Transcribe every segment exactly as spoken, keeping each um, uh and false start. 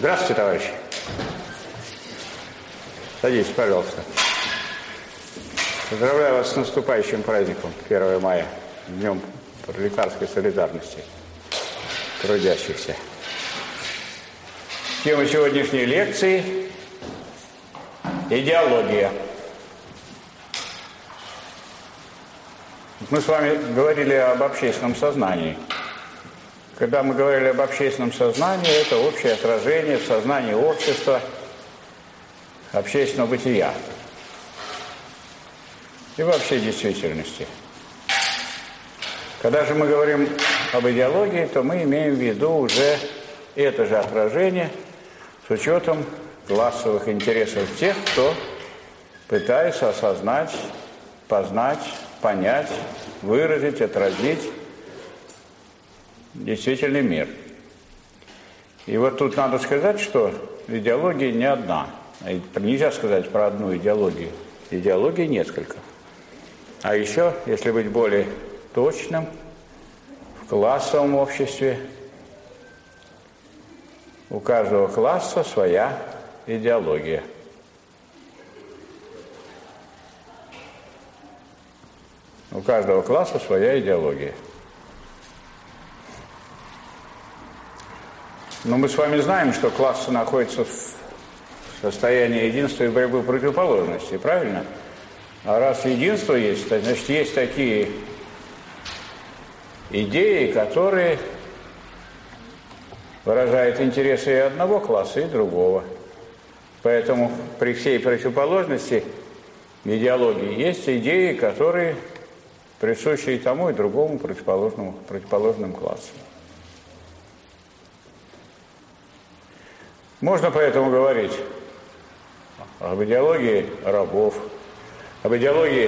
Здравствуйте, товарищи. Садитесь, пожалуйста. Поздравляю вас с наступающим праздником первого мая, Днем пролетарской солидарности трудящихся. Тема сегодняшней лекции – идеология. Мы с вами говорили об общественном сознании. Когда мы говорили об общественном сознании, это общее отражение в сознании общества общественного бытия и вообще действительности. Когда же мы говорим об идеологии, то мы имеем в виду уже это же отражение с учетом классовых интересов тех, кто пытается осознать, познать, понять, выразить, отразить действительный мир. И вот тут надо сказать, что идеология не одна. Нельзя сказать про одну идеологию. Идеологий несколько. А еще, если быть более точным, в классовом обществе у каждого класса своя идеология. У каждого класса своя идеология. Но мы с вами знаем, что классы находятся в состоянии единства и борьбы противоположностей, правильно? А раз единство есть, значит, есть такие идеи, которые выражают интересы и одного класса, и другого. Поэтому при всей противоположности идеологии есть идеи, которые присущи и тому, и другому противоположному, противоположным классам. Можно поэтому говорить об идеологии рабов, об идеологии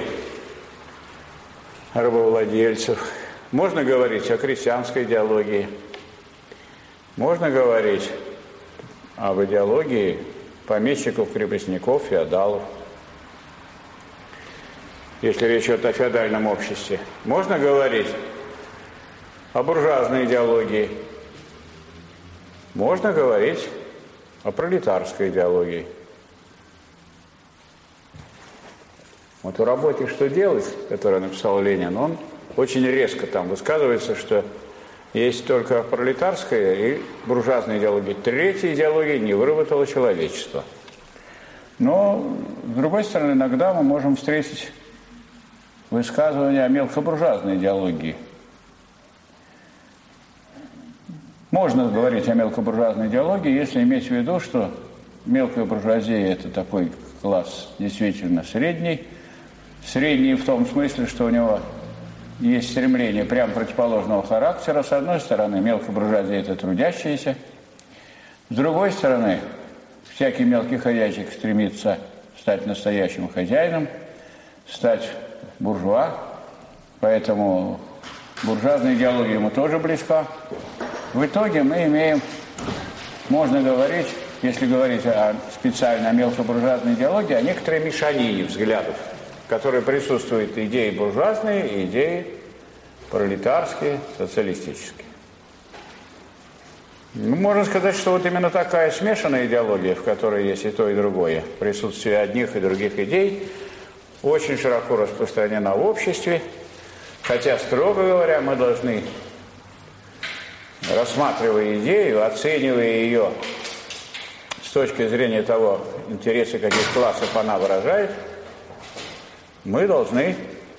рабовладельцев. Можно говорить о крестьянской идеологии. Можно говорить об идеологии помещиков, крепостников, феодалов, если речь идет о феодальном обществе. Можно говорить о буржуазной идеологии. Можно говорить о пролетарской идеологии. Вот в работе «Что делать?», которую написал Ленин, он очень резко там высказывается, что есть только пролетарская и буржуазная идеология. Третья идеология не выработала человечество. Но, с другой стороны, иногда мы можем встретить высказывания о мелкобуржуазной идеологии. Можно говорить о мелкобуржуазной идеологии, если иметь в виду, что мелкая буржуазия – это такой класс действительно средний. Средний в том смысле, что у него есть стремление прямо противоположного характера. С одной стороны, мелкая буржуазия – это трудящиеся. С другой стороны, всякий мелкий хозяйчик стремится стать настоящим хозяином, стать буржуа. Поэтому буржуазная идеология ему тоже близка. В итоге мы имеем, можно говорить, если говорить о специально о мелкобуржуазной идеологии, о некоторой мешанине взглядов, в которой присутствуют идеи буржуазные и идеи пролетарские, социалистические. Ну, можно сказать, что вот именно такая смешанная идеология, в которой есть и то, и другое, присутствие одних и других идей, очень широко распространена в обществе, хотя, строго говоря, мы должны, рассматривая идею, оценивая ее с точки зрения того, интересы каких классов она выражает, мы должны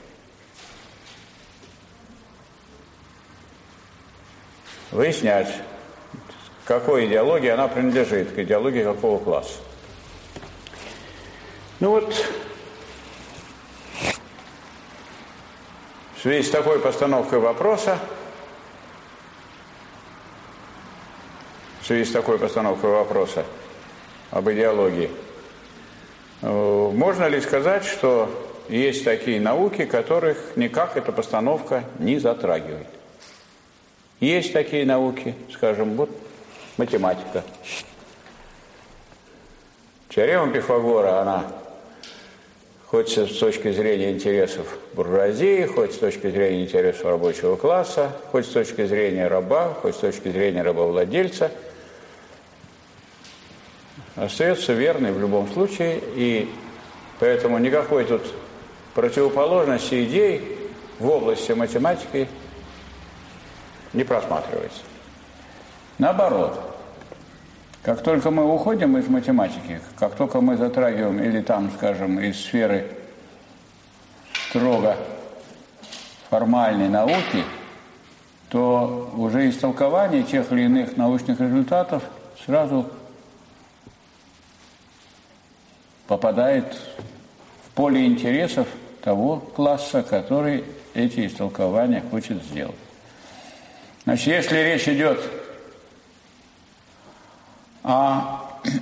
выяснять, к какой идеологии она принадлежит, к идеологии какого класса. Ну вот, в связи с такой постановкой вопроса, в связи с такой постановкой вопроса об идеологии, можно ли сказать, что есть такие науки, которых никак эта постановка не затрагивает? Есть такие науки, скажем, вот математика. Теорема Пифагора, она хоть с точки зрения интересов буржуазии, хоть с точки зрения интересов рабочего класса, хоть с точки зрения раба, хоть с точки зрения рабовладельца, остается верной в любом случае, и поэтому никакой тут противоположности идей в области математики не просматривается. Наоборот, как только мы уходим из математики, как только мы затрагиваем или там, скажем, из сферы строго формальной науки, то уже истолкование тех или иных научных результатов сразу попадает в поле интересов того класса, который эти истолкования хочет сделать. Значит, если речь идет о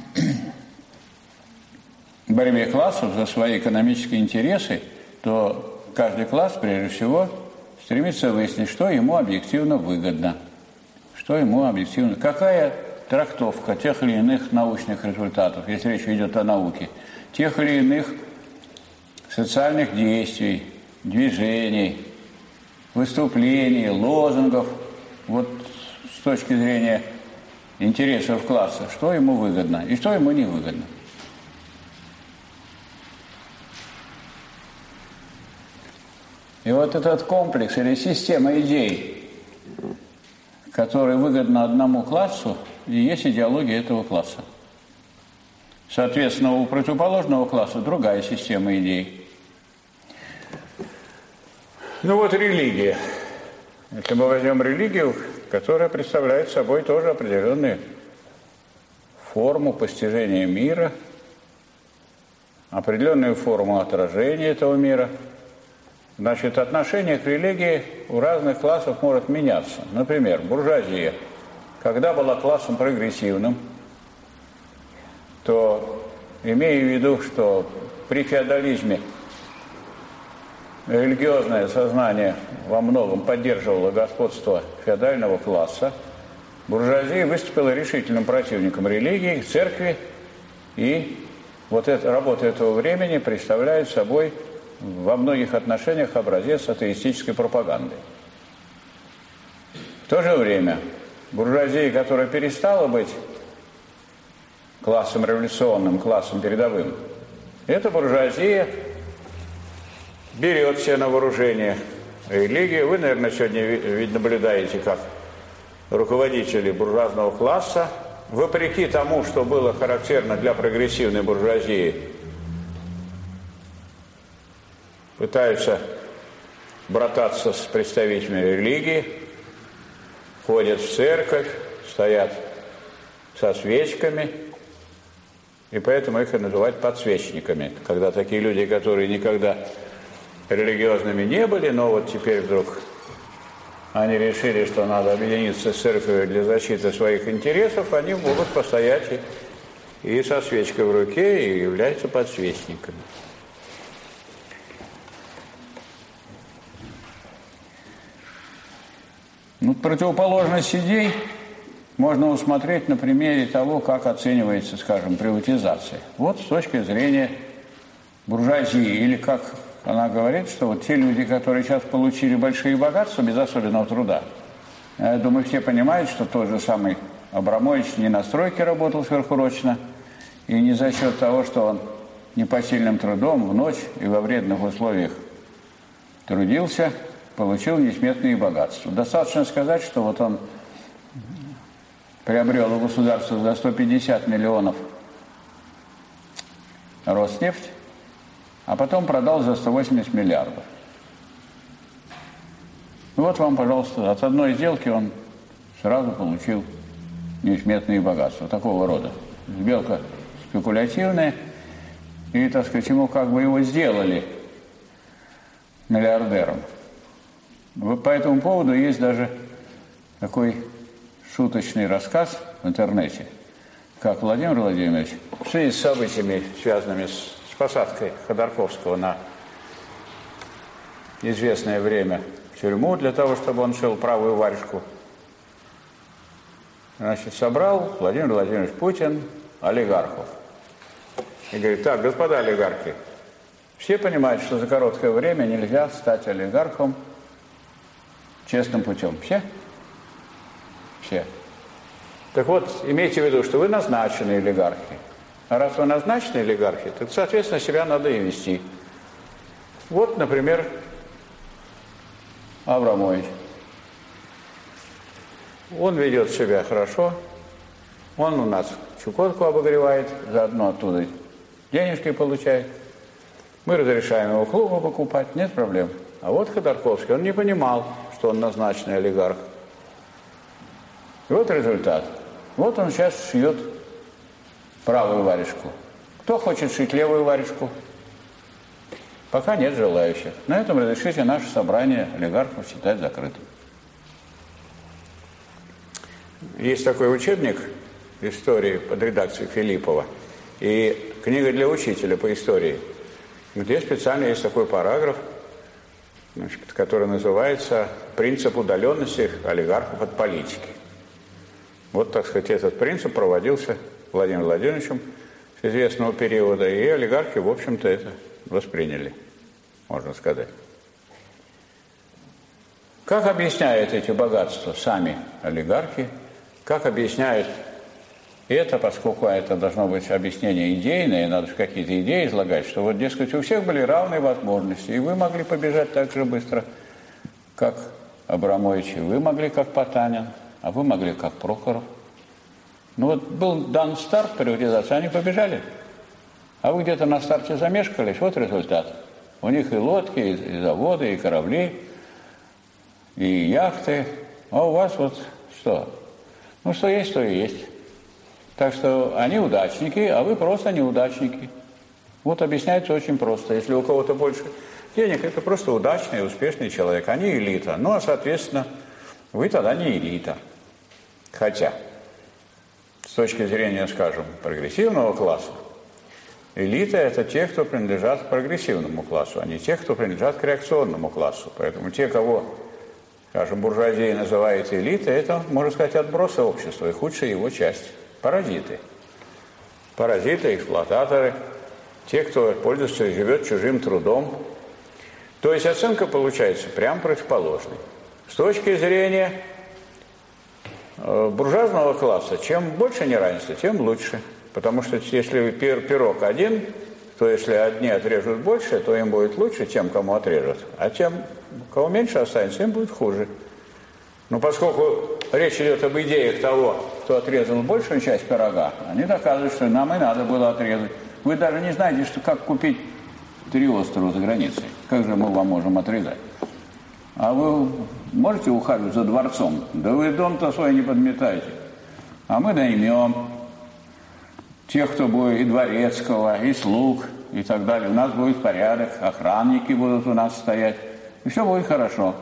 борьбе классов за свои экономические интересы, то каждый класс, прежде всего, стремится выяснить, что ему объективно выгодно, что ему объективно, какая трактовка тех или иных научных результатов, если речь идет о науке, тех или иных социальных действий, движений, выступлений, лозунгов, вот с точки зрения интересов класса, что ему выгодно и что ему не выгодно. И вот этот комплекс или система идей, которая выгодна одному классу, и есть идеология этого класса. Соответственно, у противоположного класса другая система идей. Ну вот религия. Если мы возьмем религию, которая представляет собой тоже определенную форму постижения мира, определенную форму отражения этого мира, значит, отношение к религии у разных классов может меняться. Например, буржуазия, когда была классом прогрессивным, то, имея в виду, что при феодализме религиозное сознание во многом поддерживало господство феодального класса, буржуазия выступила решительным противником религии, церкви, и вот эта работа этого времени представляет собой во многих отношениях образец атеистической пропаганды. В то же время буржуазия, которая перестала быть классом революционным, классом передовым, эта буржуазия берет себе на вооружение религию. Вы, наверное, сегодня ведь наблюдаете, как руководители буржуазного класса, вопреки тому, что было характерно для прогрессивной буржуазии, пытаются брататься с представителями религии, ходят в церковь, стоят со свечками, и поэтому их и называют подсвечниками. Когда такие люди, которые никогда религиозными не были, но вот теперь вдруг они решили, что надо объединиться с церковью для защиты своих интересов, они могут постоять и, и со свечкой в руке, и являются подсвечниками. Ну, противоположность идей можно усмотреть на примере того, как оценивается, скажем, приватизация. Вот с точки зрения буржуазии, или как она говорит, что вот те люди, которые сейчас получили большие богатства без особенного труда, я думаю, все понимают, что тот же самый Абрамович не на стройке работал сверхурочно, и не за счет того, что он непосильным трудом в ночь и во вредных условиях трудился, получил несметные богатства. Достаточно сказать, что вот он приобрел у государства за сто пятьдесят миллионов Роснефть, а потом продал за сто восемьдесят миллиардов. Вот вам, пожалуйста, от одной сделки он сразу получил несметные богатства такого рода. Сделка спекулятивная, и, так сказать, ему как бы его сделали миллиардером. По этому поводу есть даже такой шуточный рассказ в интернете, как Владимир Владимирович в связи с событиями, связанными с посадкой Ходорковского на известное время в тюрьму для того, чтобы он шел правую варежку, значит, собрал Владимир Владимирович Путин олигархов. И говорит: так, господа олигархи, все понимают, что за короткое время нельзя стать олигархом честным путем. Все? Все. Так вот, имейте в виду, что вы назначены олигархи. А раз вы назначены олигархи, то, соответственно, себя надо и вести. Вот, например, Абрамович. Он ведет себя хорошо, он у нас Чукотку обогревает, заодно оттуда денежки получает. Мы разрешаем его клубу покупать, нет проблем. А вот Ходорковский, он не понимал, что он назначенный олигарх. И вот результат. Вот он сейчас шьет правую варежку. Кто хочет шить левую варежку? Пока нет желающих. На этом разрешите наше собрание олигархов считать закрытым. Есть такой учебник истории под редакцией Филиппова и книга для учителя по истории, где специально есть такой параграф, значит, который называется «Принцип удаленности олигархов от политики». Вот, так сказать, этот принцип проводился Владимиром Владимировичем с известного периода, и олигархи, в общем-то, это восприняли, можно сказать. Как объясняют эти богатства сами олигархи? Как объясняют это, поскольку это должно быть объяснение идейное, надо же какие-то идеи излагать, что вот, дескать, у всех были равные возможности, и вы могли побежать так же быстро, как Абрамович, и вы могли, как Потанин, а вы могли, как Прохоров. Ну вот был дан старт приватизации, они побежали. А вы где-то на старте замешкались, вот результат. У них и лодки, и заводы, и корабли, и яхты. А у вас вот что? Ну, что есть, то и есть. Так что они удачники, а вы просто неудачники. Вот объясняется очень просто. Если у кого-то больше денег, это просто удачный и успешный человек. Они элита. Ну, а, соответственно, вы тогда не элита. Хотя, с точки зрения, скажем, прогрессивного класса, элита – это те, кто принадлежат к прогрессивному классу, а не те, кто принадлежат к реакционному классу. Поэтому те, кого, скажем, буржуазия называет элитой, это, можно сказать, отбросы общества и худшая его часть. Паразиты. Паразиты, эксплуататоры, те, кто пользуется и живет чужим трудом. То есть оценка получается прямо противоположной. С точки зрения буржуазного класса, чем больше неравенства, тем лучше. Потому что если пирог один, то если одни отрежут больше, то им будет лучше, тем, кому отрежут. А тем, кого меньше останется, им будет хуже. Но поскольку речь идет об идеях того, кто отрезал большую часть пирога, они доказывают, что нам и надо было отрезать. Вы даже не знаете, что, как купить три острова за границей. Как же мы вам можем отрезать? А вы можете ухаживать за дворцом? Да вы дом-то свой не подметаете. А мы наймем тех, кто будет и дворецкого, и слуг, и так далее. У нас будет порядок, охранники будут у нас стоять. И все будет хорошо.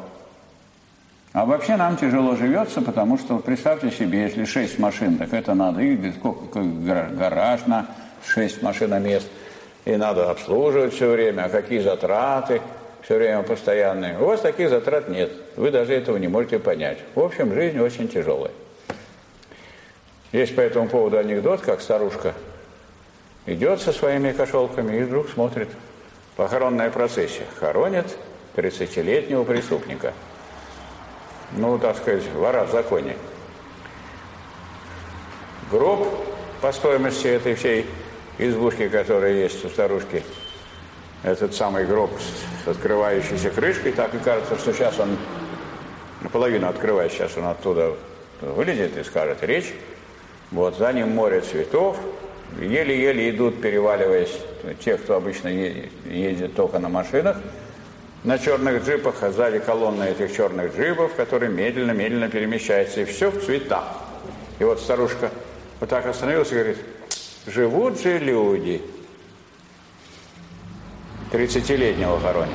А вообще нам тяжело живется, потому что, представьте себе, если шесть машин, так это надо, и сколько, гараж на шесть машиномест, и надо обслуживать все время, а какие затраты все время постоянные. У вас таких затрат нет, вы даже этого не можете понять. В общем, жизнь очень тяжелая. Есть по этому поводу анекдот, как старушка идет со своими кошелками и вдруг смотрит, похоронная процессия, хоронит тридцатилетнего преступника. Ну, так сказать, вора в законе. Гроб по стоимости этой всей избушки, которая есть у старушки, этот самый гроб с открывающейся крышкой, так и кажется, что сейчас он наполовину открывает, сейчас он оттуда вылезет и скажет речь. Вот, за ним море цветов, еле-еле идут, переваливаясь, те, кто обычно ездит только на машинах, на черных джипах, а сзади колонна этих черных джипов, которые медленно-медленно перемещаются, и все в цветах. И вот старушка вот так остановилась и говорит, живут же люди. тридцатилетнего хоронят.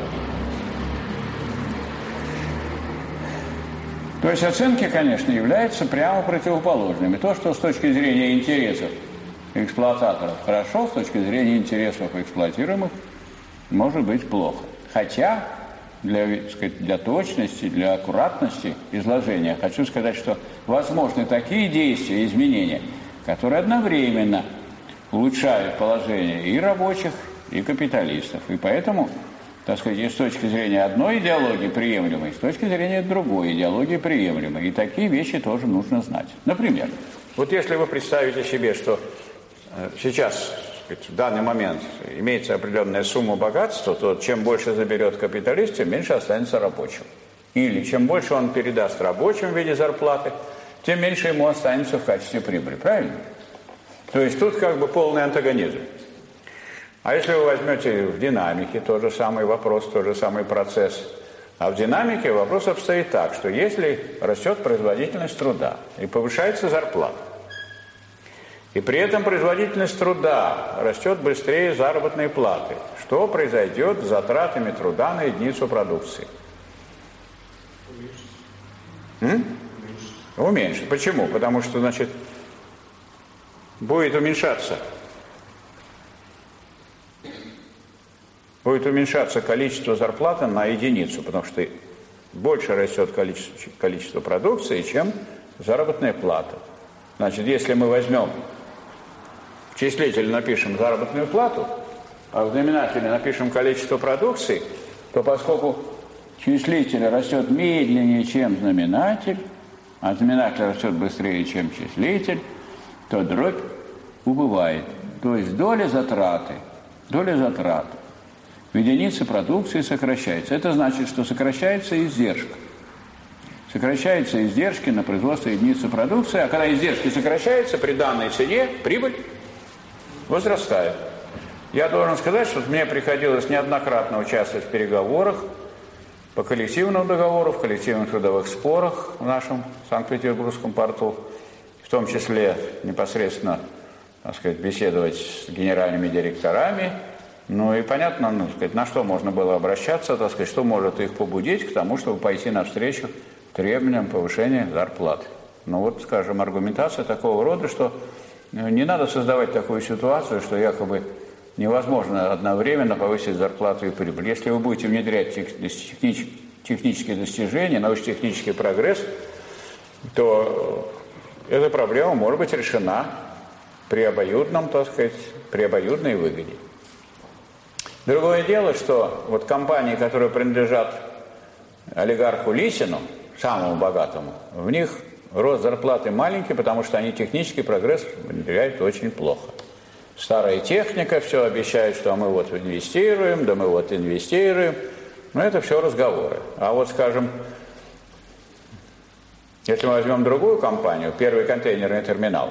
То есть оценки, конечно, являются прямо противоположными. То, что с точки зрения интересов эксплуататоров хорошо, с точки зрения интересов эксплуатируемых может быть плохо. Хотя для, так сказать, для точности, для аккуратности изложения хочу сказать, что возможны такие действия, изменения, которые одновременно улучшают положение и рабочих, и капиталистов. И поэтому, так сказать, и с точки зрения одной идеологии приемлемой, и с точки зрения другой идеологии приемлемой. И такие вещи тоже нужно знать. Например, вот если вы представите себе, что сейчас, в данный момент, имеется определенная сумма богатства, то чем больше заберет капиталист, тем меньше останется рабочим. Или чем больше он передаст рабочим в виде зарплаты, тем меньше ему останется в качестве прибыли. Правильно? То есть тут как бы полный антагонизм. А если вы возьмете в динамике тот же самый вопрос, тот же самый процесс, а в динамике вопрос обстоит так, что если растет производительность труда и повышается зарплата, и при этом производительность труда растет быстрее заработной платы, что произойдет с затратами труда на единицу продукции? Уменьшится. Уменьшится. Почему? Потому что, значит, будет уменьшаться. Будет уменьшаться количество зарплаты на единицу, потому что больше растет количество, количество продукции, чем заработная плата. Значит, если мы возьмем в числитель, напишем заработную плату, а в знаменателе напишем количество продукции, то поскольку числитель растет медленнее, чем знаменатель, а знаменатель растет быстрее, чем числитель, то дробь убывает. То есть доля затраты, доля затраты в единице продукции сокращается. Это значит, что сокращается издержка. Сокращаются издержки на производство единицы продукции, а когда издержки сокращаются, при данной цене прибыль возрастает. Я должен сказать, что мне приходилось неоднократно участвовать в переговорах по коллективному договору, в коллективных трудовых спорах в нашем Санкт-Петербургском порту, в том числе непосредственно, так сказать, беседовать с генеральными директорами. Ну и понятно, ну, сказать, на что можно было обращаться, так сказать, что может их побудить к тому, чтобы пойти навстречу требованиям повышения зарплат. Ну вот, скажем, аргументация такого рода, что не надо создавать такую ситуацию, что якобы невозможно одновременно повысить зарплату и прибыль. Если вы будете внедрять технич- технические достижения, научно-технический прогресс, то эта проблема может быть решена при обоюдном, так сказать, при обоюдной выгоде. Другое дело, что вот компании, которые принадлежат олигарху Лисину, самому богатому, в них рост зарплаты маленький, потому что они технический прогресс внедряют очень плохо. Старая техника, все обещает, что мы вот инвестируем, да мы вот инвестируем. Но это все разговоры. А вот, скажем, если мы возьмем другую компанию, первый контейнерный терминал,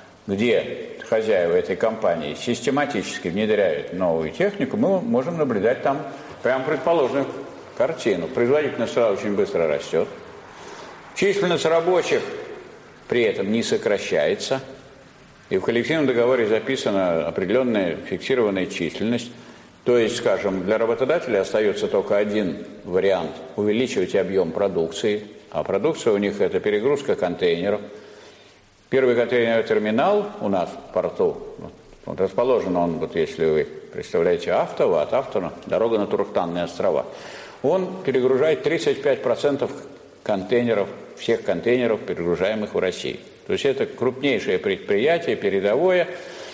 где хозяева этой компании систематически внедряют новую технику, мы можем наблюдать там прям предположенную картину. Производительность сразу очень быстро растет. Численность рабочих при этом не сокращается. И в коллективном договоре записана определенная фиксированная численность. То есть, скажем, для работодателя остается только один вариант – увеличивать объем продукции. А продукция у них – это перегрузка контейнеров. Первый контейнерный терминал у нас в порту, вот расположен он, вот если вы представляете Автово, от Автова дорога на Турктанные острова, он перегружает тридцать пять процентов контейнеров, всех контейнеров, перегружаемых в России. То есть это крупнейшее предприятие, передовое,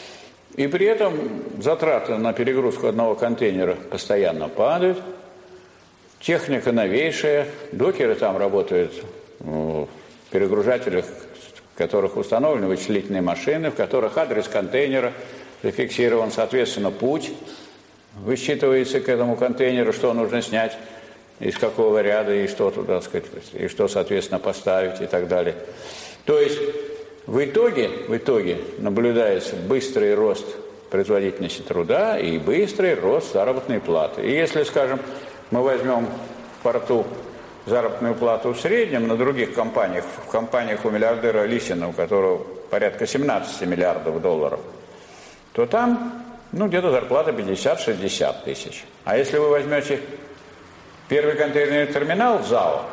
и при этом затраты на перегрузку одного контейнера постоянно падают, техника новейшая, докеры там работают в перегружателях, в которых установлены вычислительные машины, в которых адрес контейнера зафиксирован, соответственно, путь высчитывается к этому контейнеру, что нужно снять, из какого ряда, и что туда, так сказать, и что, соответственно, поставить и так далее. То есть в итоге, в итоге наблюдается быстрый рост производительности труда и быстрый рост заработной платы. И если, скажем, мы возьмем в порту заработную плату в среднем на других компаниях, в компаниях у миллиардера Лисина, у которого порядка семнадцать миллиардов долларов, то там, ну, где-то зарплата пятьдесят-шестьдесят тысяч. А если вы возьмете первый контейнерный терминал в ЗАО,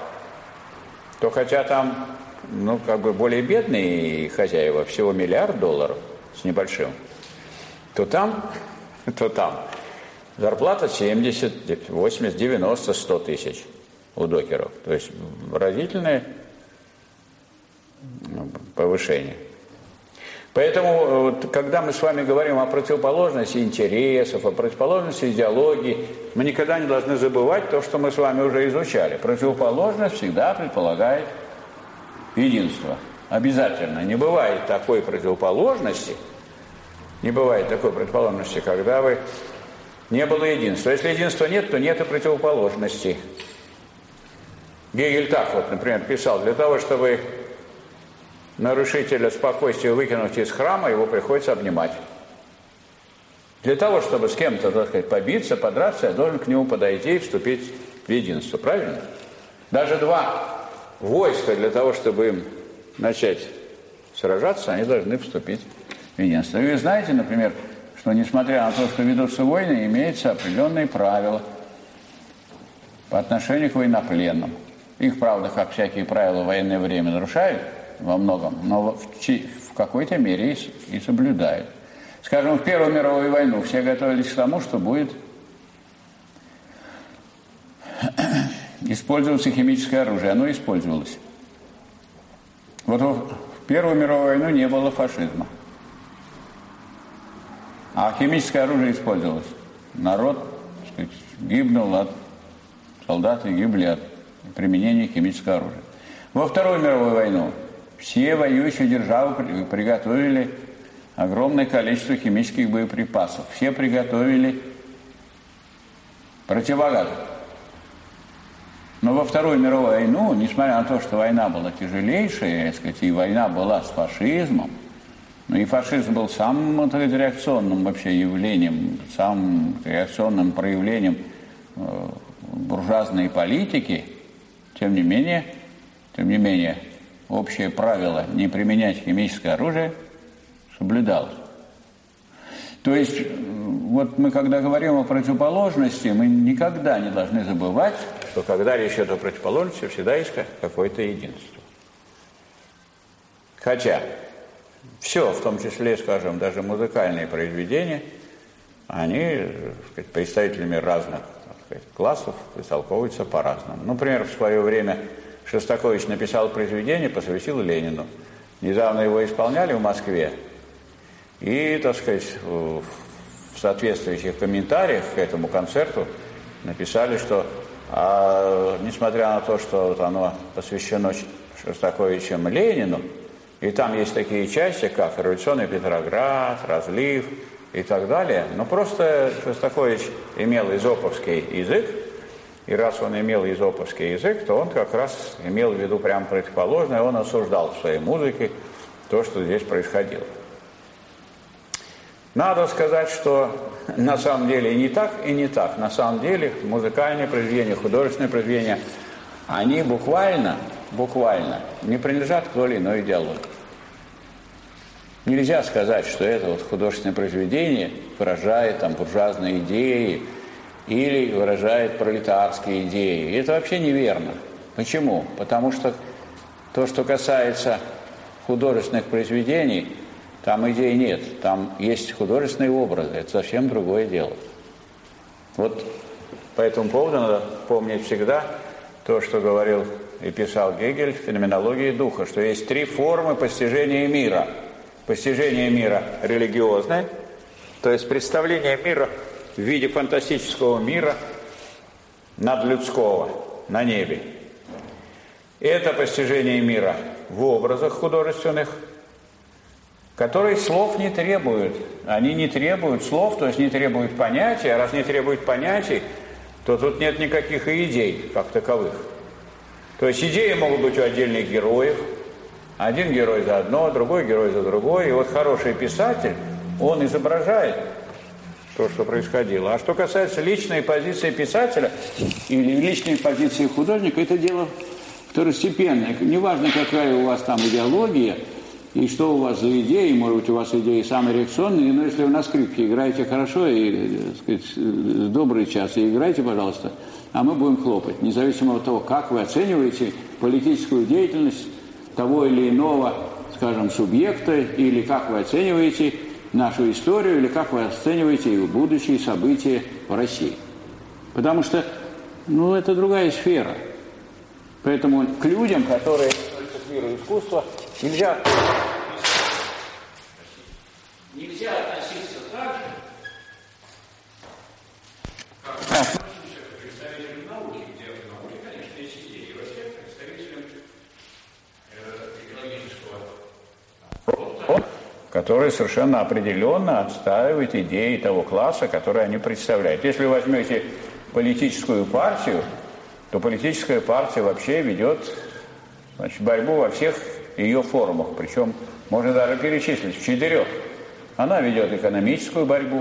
то хотя там, ну, как бы более бедные хозяева, всего миллиард долларов с небольшим, то там, то там зарплата семьдесят, восемьдесят, девяносто, сто тысяч у докеров. То есть разительное повышение. Поэтому, когда мы с вами говорим о противоположности интересов, о противоположности идеологии, мы никогда не должны забывать то, что мы с вами уже изучали. Противоположность всегда предполагает единство. Обязательно. Не бывает такой противоположности, Не бывает такой противоположности, когда вы не было единства. Если единства нет, то нет и противоположности. Гегель так вот, например, писал: для того, чтобы нарушителя спокойствия выкинуть из храма, его приходится обнимать. Для того, чтобы с кем-то, так сказать, побиться, подраться, я должен к нему подойти и вступить в единство. Правильно? Даже два войска для того, чтобы им начать сражаться, они должны вступить в единство. И вы знаете, например, что несмотря на то, что ведутся войны, имеются определенные правила по отношению к военнопленным. Их, правда, как всякие правила в военное время, нарушают во многом, но в, в какой-то мере и, и соблюдают. Скажем, в Первую мировую войну все готовились к тому, что будет использоваться химическое оружие. Оно использовалось. Вот в Первую мировую войну не было фашизма. А химическое оружие использовалось. Народ, так сказать, гибнул от... Солдаты гибли от применения химического оружия. Во Вторую мировую войну все воюющие державы приготовили огромное количество химических боеприпасов. Все приготовили противогазы. Но во Вторую мировую войну, несмотря на то, что война была тяжелейшая, так сказать, и война была с фашизмом, но и фашизм был самым, так сказать, реакционным вообще явлением, самым реакционным проявлением э, буржуазной политики, тем не менее, тем не менее, общее правило не применять химическое оружие соблюдалось. То есть, вот мы когда говорим о противоположности, мы никогда не должны забывать, что когда речь идет о противоположности, всегда есть какое-то единство. Хотя все, в том числе, скажем, даже музыкальные произведения, они, так сказать, представителями разных, так сказать, классов истолковываются по-разному. Например, в свое время Шостакович написал произведение, посвятил Ленину. Недавно его исполняли в Москве. И, так сказать, в соответствующих комментариях к этому концерту написали, что, а, несмотря на то, что вот оно посвящено Шостаковичем Ленину, и там есть такие части, как революционный Петроград, разлив и так далее, но просто Шостакович имел эзоповский язык, и раз он имел эзоповский язык, то он как раз имел в виду прямо противоположное, он осуждал в своей музыке то, что здесь происходило. Надо сказать, что на самом деле и не так, и не так. На самом деле музыкальные произведения, художественные произведения, они буквально, буквально не принадлежат к той или иной идеологии. Нельзя сказать, что это вот художественное произведение выражает там буржуазные идеи или выражает пролетарские идеи. И это вообще неверно. Почему? Потому что то, что касается художественных произведений, там идей нет, там есть художественные образы, это совсем другое дело. Вот по этому поводу надо помнить всегда то, что говорил и писал Гегель в «Феноменологии духа», что есть три формы постижения мира. Постижение мира религиозное, то есть представление мира в виде фантастического мира надлюдского на небе. Это постижение мира в образах художественных, которые слов не требуют. Они не требуют слов, то есть не требуют понятий, а раз не требуют понятий, то тут нет никаких и идей как таковых. То есть идеи могут быть у отдельных героев, один герой за одно, другой герой за другой, и вот хороший писатель, он изображает то, что происходило. А что касается личной позиции писателя или личной позиции художника, это дело второстепенное. Неважно, какая у вас там идеология, и что у вас за идеи, может быть, у вас идеи самые реакционные, но если вы на скрипке играете хорошо и, так сказать, добрый час, и играйте, пожалуйста, а мы будем хлопать, независимо от того, как вы оцениваете политическую деятельность того или иного, скажем, субъекта, или как вы оцениваете нашу историю, или как вы оцениваете будущие события в России. Потому что, ну, это другая сфера. Поэтому к людям, которые относятся к миру искусства, нельзя, нельзя относиться так же, как относимся к представителям науки, где в науке, конечно, есть идеи, и вообще к представителям идеологического рода, который совершенно определенно отстаивает идеи того класса, который они представляют. Если вы возьмете политическую партию, то политическая партия вообще ведет, значит, борьбу во всех ее формах, причем можно даже перечислить в четырех. Она ведет экономическую борьбу,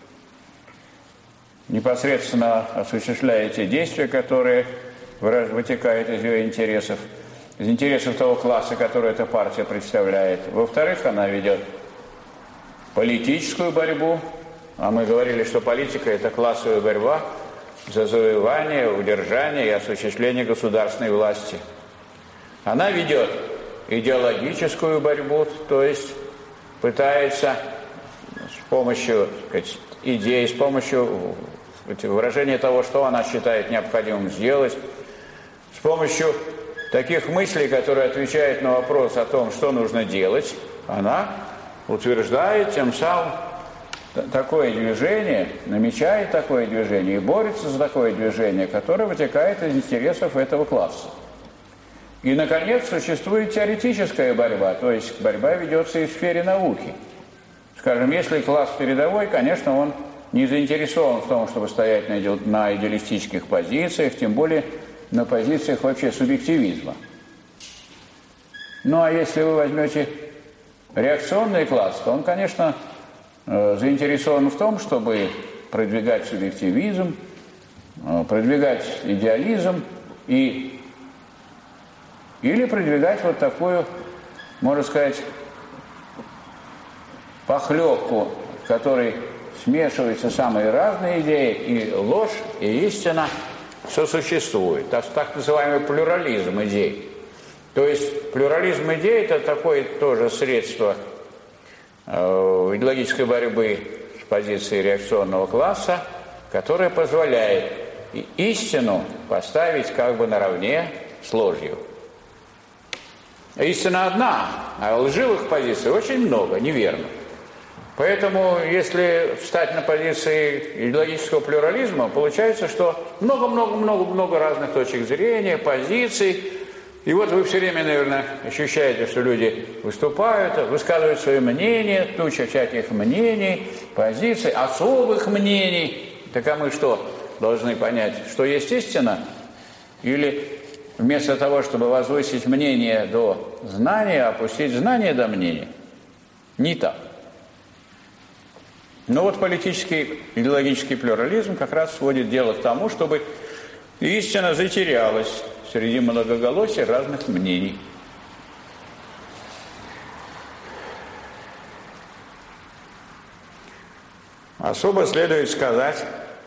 непосредственно осуществляя те действия, которые вытекают из ее интересов, из интересов того класса, который эта партия представляет. Во-вторых, она ведет политическую борьбу, а мы говорили, что политика – это классовая борьба за завоевание, удержание и осуществление государственной власти. Она ведет идеологическую борьбу, то есть пытается с помощью, так сказать, идей, с помощью выражения того, что она считает необходимым сделать, с помощью таких мыслей, которые отвечают на вопрос о том, что нужно делать, она утверждает тем самым такое движение, намечает такое движение и борется за такое движение, которое вытекает из интересов этого класса. И, наконец, существует теоретическая борьба, то есть борьба ведется и в сфере науки. Скажем, если класс передовой, конечно, он не заинтересован в том, чтобы стоять на идеалистических позициях, тем более на позициях вообще субъективизма. Ну, а если вы возьмете реакционный класс, то он, конечно, заинтересован в том, чтобы продвигать субъективизм, продвигать идеализм и, или продвигать вот такую, можно сказать, похлебку, в которой смешиваются самые разные идеи, и ложь, и истина, все существует. Так, так называемый плюрализм идей. То есть плюрализм идей – это такое тоже средство э, идеологической борьбы с позиции реакционного класса, которое позволяет и истину поставить как бы наравне с ложью. Истина одна, а лживых позиций очень много, неверно. Поэтому, если встать на позиции идеологического плюрализма, получается, что много-много-много-много разных точек зрения, позиций. И вот вы все время, наверное, ощущаете, что люди выступают, высказывают свое мнение, туча всяких мнений, позиций, особых мнений. Так а мы что, должны понять, что есть истина? Или вместо того, чтобы возвысить мнение до знания, опустить знание до мнения? Не так. Но вот политический идеологический плюрализм как раз сводит дело к тому, чтобы истина затерялась среди многоголосия разных мнений. Особо следует сказать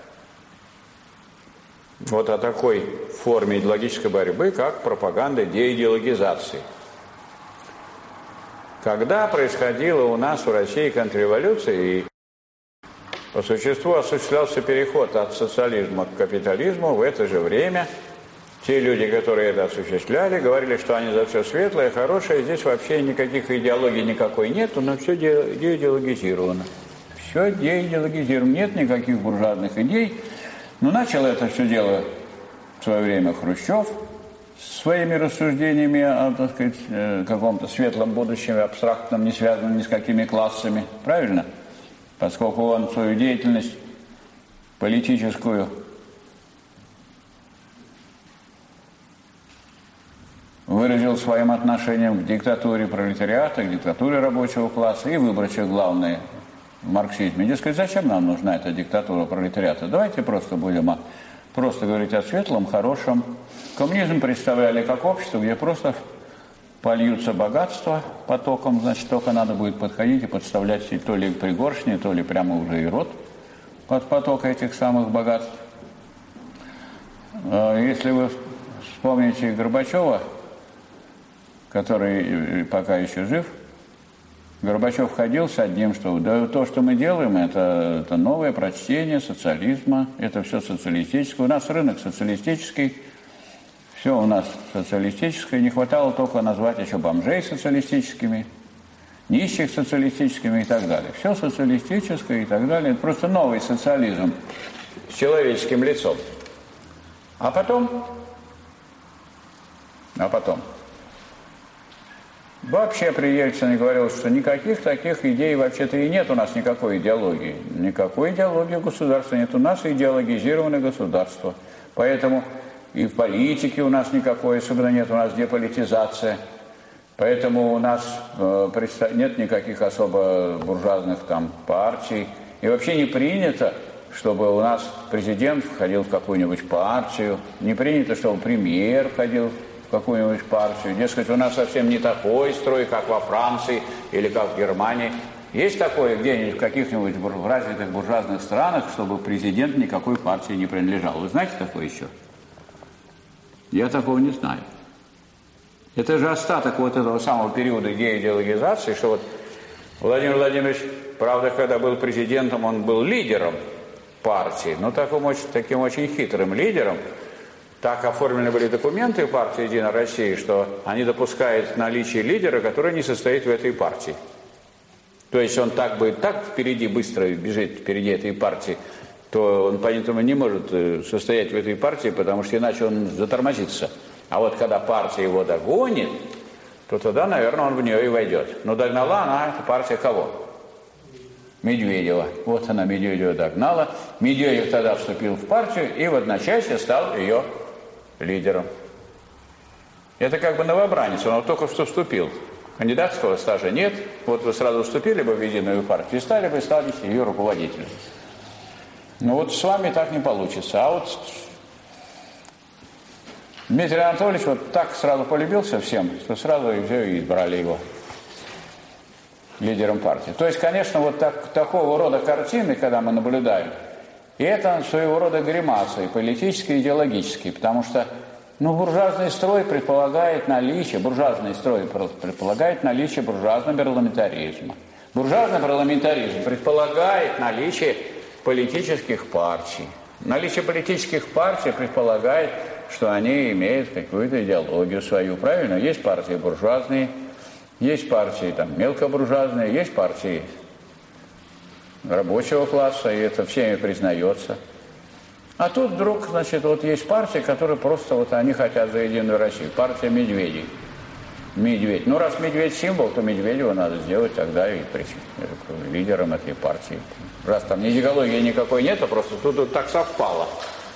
вот о такой форме идеологической борьбы, как пропаганда деидеологизации. Когда происходила у нас в России контрреволюция, и по существу осуществлялся переход от социализма к капитализму, в это же время те люди, которые это осуществляли, говорили, что они за все светлое, хорошее, здесь вообще никаких идеологий никакой нету, но все деидеологизировано. Все деидеологизировано, нет никаких буржуазных идей. Но начал это все дело в свое время Хрущев своими рассуждениями о, так сказать, каком-то светлом будущем, абстрактном, не связанном ни с какими классами. Правильно? Поскольку он свою деятельность политическую выразил своим отношением к диктатуре пролетариата, к диктатуре рабочего класса и выбросил главное в марксизме. Дескать, зачем нам нужна эта диктатура пролетариата? Давайте просто будем просто говорить о светлом, хорошем. Коммунизм представляли как общество, где просто польются богатства потоком, значит, только надо будет подходить и подставлять себе то ли пригоршни, то ли прямо уже и рот под поток этих самых богатств. Если вы вспомните Горбачева, который пока еще жив, Горбачев ходил с одним, что да, то, что мы делаем, это, это новое прочтение социализма, это все социалистическое. У нас рынок социалистический, все у нас социалистическое. Не хватало только назвать еще бомжей социалистическими, нищих социалистическими и так далее. Все социалистическое и так далее. Это просто новый социализм с человеческим лицом. А потом, а потом, Вообще при Ельцине говорил, что никаких таких идей вообще-то и нет у нас, никакой идеологии. Никакой идеологии государства нет. У нас идеологизированное государство. Поэтому и в политике у нас никакой особенно нет, у нас деполитизация. Поэтому у нас э, нет никаких особо буржуазных там партий. И вообще не принято, чтобы у нас президент входил в какую-нибудь партию. Не принято, чтобы премьер входил в какую-нибудь партию. Дескать, у нас совсем не такой строй, как во Франции или как в Германии. Есть такое где-нибудь в каких-нибудь в развитых буржуазных странах, чтобы президент никакой партии не принадлежал? Вы знаете такое еще? Я такого не знаю. Это же остаток вот этого самого периода деидеологизации, что вот Владимир Владимирович, правда, когда был президентом, он был лидером партии, но таким очень, таким очень хитрым лидером. Так оформлены были документы партии «Единая Россия», что они допускают наличие лидера, который не состоит в этой партии. То есть он так будет так впереди, быстро бежит впереди этой партии, то он, поэтому, не может состоять в этой партии, потому что иначе он затормозится. А вот когда партия его догонит, то тогда, наверное, он в нее и войдет. Но догнала она, эта партия кого? Медведева. Вот она Медведева догнала. Медведев тогда вступил в партию и в одночасье стал ее лидером. Это как бы новобранец, он только что вступил. Кандидатского стажа нет. Вот вы сразу вступили бы в единую партию и стали бы стали ее руководителем. Но вот с вами так не получится. А вот Дмитрий Анатольевич вот так сразу полюбился всем, что сразу и все, и избрали его лидером партии. То есть, конечно, вот так, такого рода картины, когда мы наблюдаем, и это своего рода гримасы, политические и идеологические, потому что ну, буржуазный строй предполагает наличие, буржуазный строй предполагает наличие буржуазного парламентаризма. Буржуазный парламентаризм предполагает наличие политических партий. Наличие политических партий предполагает, что они имеют какую-то идеологию свою, правильно? Есть партии буржуазные, есть партии там, мелкобуржуазные, есть партии рабочего класса, и это всеми признается. А тут вдруг, значит, вот есть партии, которые просто вот они хотят за Единую Россию. Партия Медведей. Медведь. Ну, раз Медведь символ, то Медведева надо сделать тогда и лидером этой партии. Раз там ни идеологии никакой нет, а просто тут вот так совпало.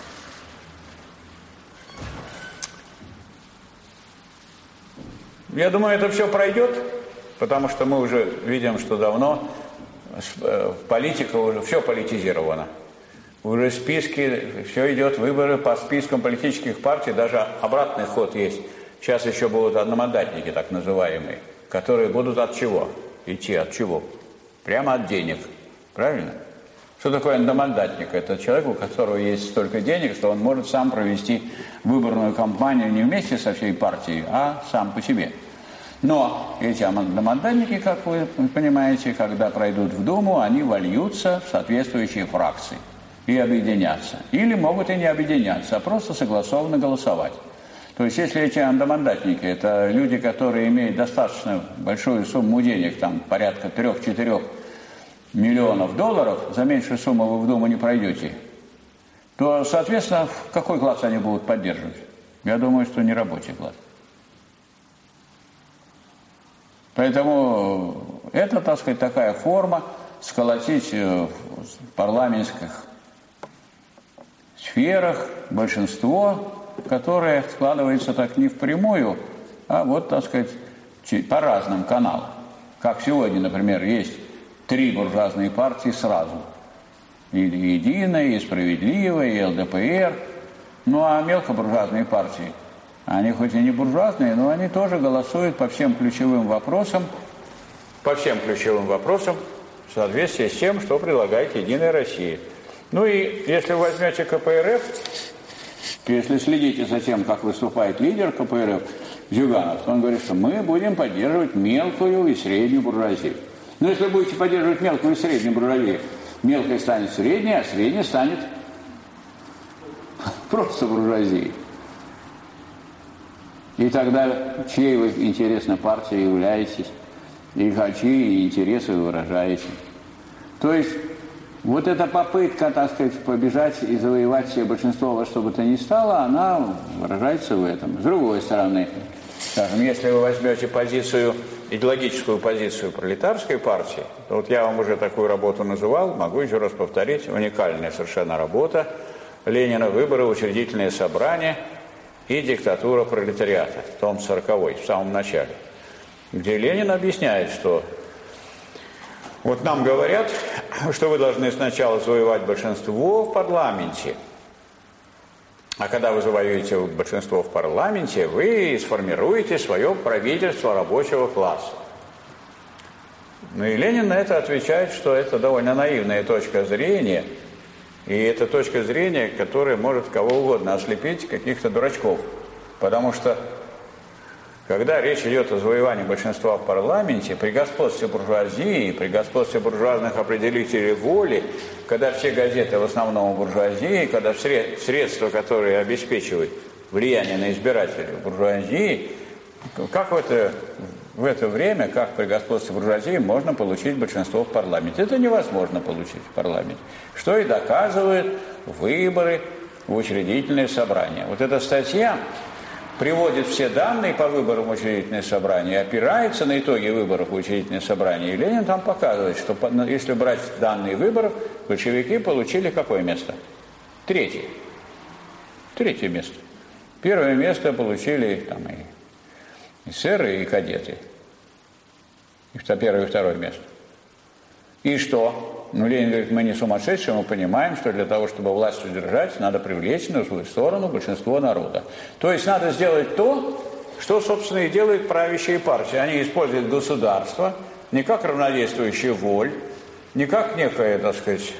Я думаю, это все пройдет, потому что мы уже видим, что давно политика уже все политизировано. Уже списки, все идет, выборы по спискам политических партий, даже обратный ход есть. Сейчас еще будут одномандатники, так называемые, которые будут от чего? Идти от чего? Прямо от денег. Правильно? Что такое одномандатник? Это человек, у которого есть столько денег, что он может сам провести выборную кампанию не вместе со всей партией, а сам по себе. Но эти одномандатники, как вы понимаете, когда пройдут в Думу, они вольются в соответствующие фракции и объединятся. Или могут и не объединяться, а просто согласованно голосовать. То есть, если эти одномандатники, это люди, которые имеют достаточно большую сумму денег, там порядка трех-четырех миллионов долларов, за меньшую сумму вы в Думу не пройдете, то, соответственно, какой класс они будут поддерживать? Я думаю, что не рабочий класс. Поэтому это, так сказать, такая форма сколотить в парламентских сферах большинство, которое складывается так не впрямую, а вот, так сказать, по разным каналам. Как сегодня, например, есть три буржуазные партии сразу. И Единая, и Справедливая, и эл дэ пэ эр. Ну, а мелкобуржуазные партии, они хоть и не буржуазные, но они тоже голосуют по всем ключевым вопросам, по всем ключевым вопросам в соответствии с тем, что предлагает Единая Россия. Ну и если вы возьмете ка пэ эр эф, если следите за тем, как выступает лидер ка пэ эр эф Зюганов, он говорит, что мы будем поддерживать мелкую и среднюю буржуазию. Но если вы будете поддерживать мелкую и среднюю буржуазию, мелкая станет средней, а средняя станет просто буржуазией. И тогда чьей вы, интересно, партией являетесь, и чьи интересы вы выражаете. То есть вот эта попытка, так сказать, побежать и завоевать себе большинство во что бы то ни стало, она выражается в этом. С другой стороны, скажем, если вы возьмете позицию идеологическую позицию пролетарской партии, то вот я вам уже такую работу называл, могу еще раз повторить, уникальная совершенно работа Ленина «Выборы, учредительное собрание и диктатура пролетариата», том сороковой, в самом начале, где Ленин объясняет, что вот нам говорят, что вы должны сначала завоевать большинство в парламенте, а когда вы завоюете большинство в парламенте, вы сформируете свое правительство рабочего класса. Ну и Ленин на это отвечает, что это довольно наивная точка зрения, и это точка зрения, которая может кого угодно ослепить, каких-то дурачков. Потому что, когда речь идет о завоевании большинства в парламенте, при господстве буржуазии, при господстве буржуазных определителей воли, когда все газеты в основном буржуазии, когда средства, которые обеспечивают влияние на избирателей буржуазии, как в это, в это время, как при господстве буржуазии, можно получить большинство в парламенте? Это невозможно получить в парламенте. Что и доказывают выборы в учредительное собрание. Вот эта статья приводит все данные по выборам в учредительное собрание, опирается на итоги выборов в учредительное собрание. И Ленин там показывает, что если брать данные выборов, большевики получили какое место? Третье. Третье место. Первое место получили там, и эсеры, и кадеты. И первое и второе место. И что? Ну, Ленин говорит, мы не сумасшедшие, мы понимаем, что для того, чтобы власть удержать, надо привлечь на свою сторону большинство народа. То есть надо сделать то, что, собственно, и делают правящие партии. Они используют государство не как равнодействующую воль, не как некое, так сказать,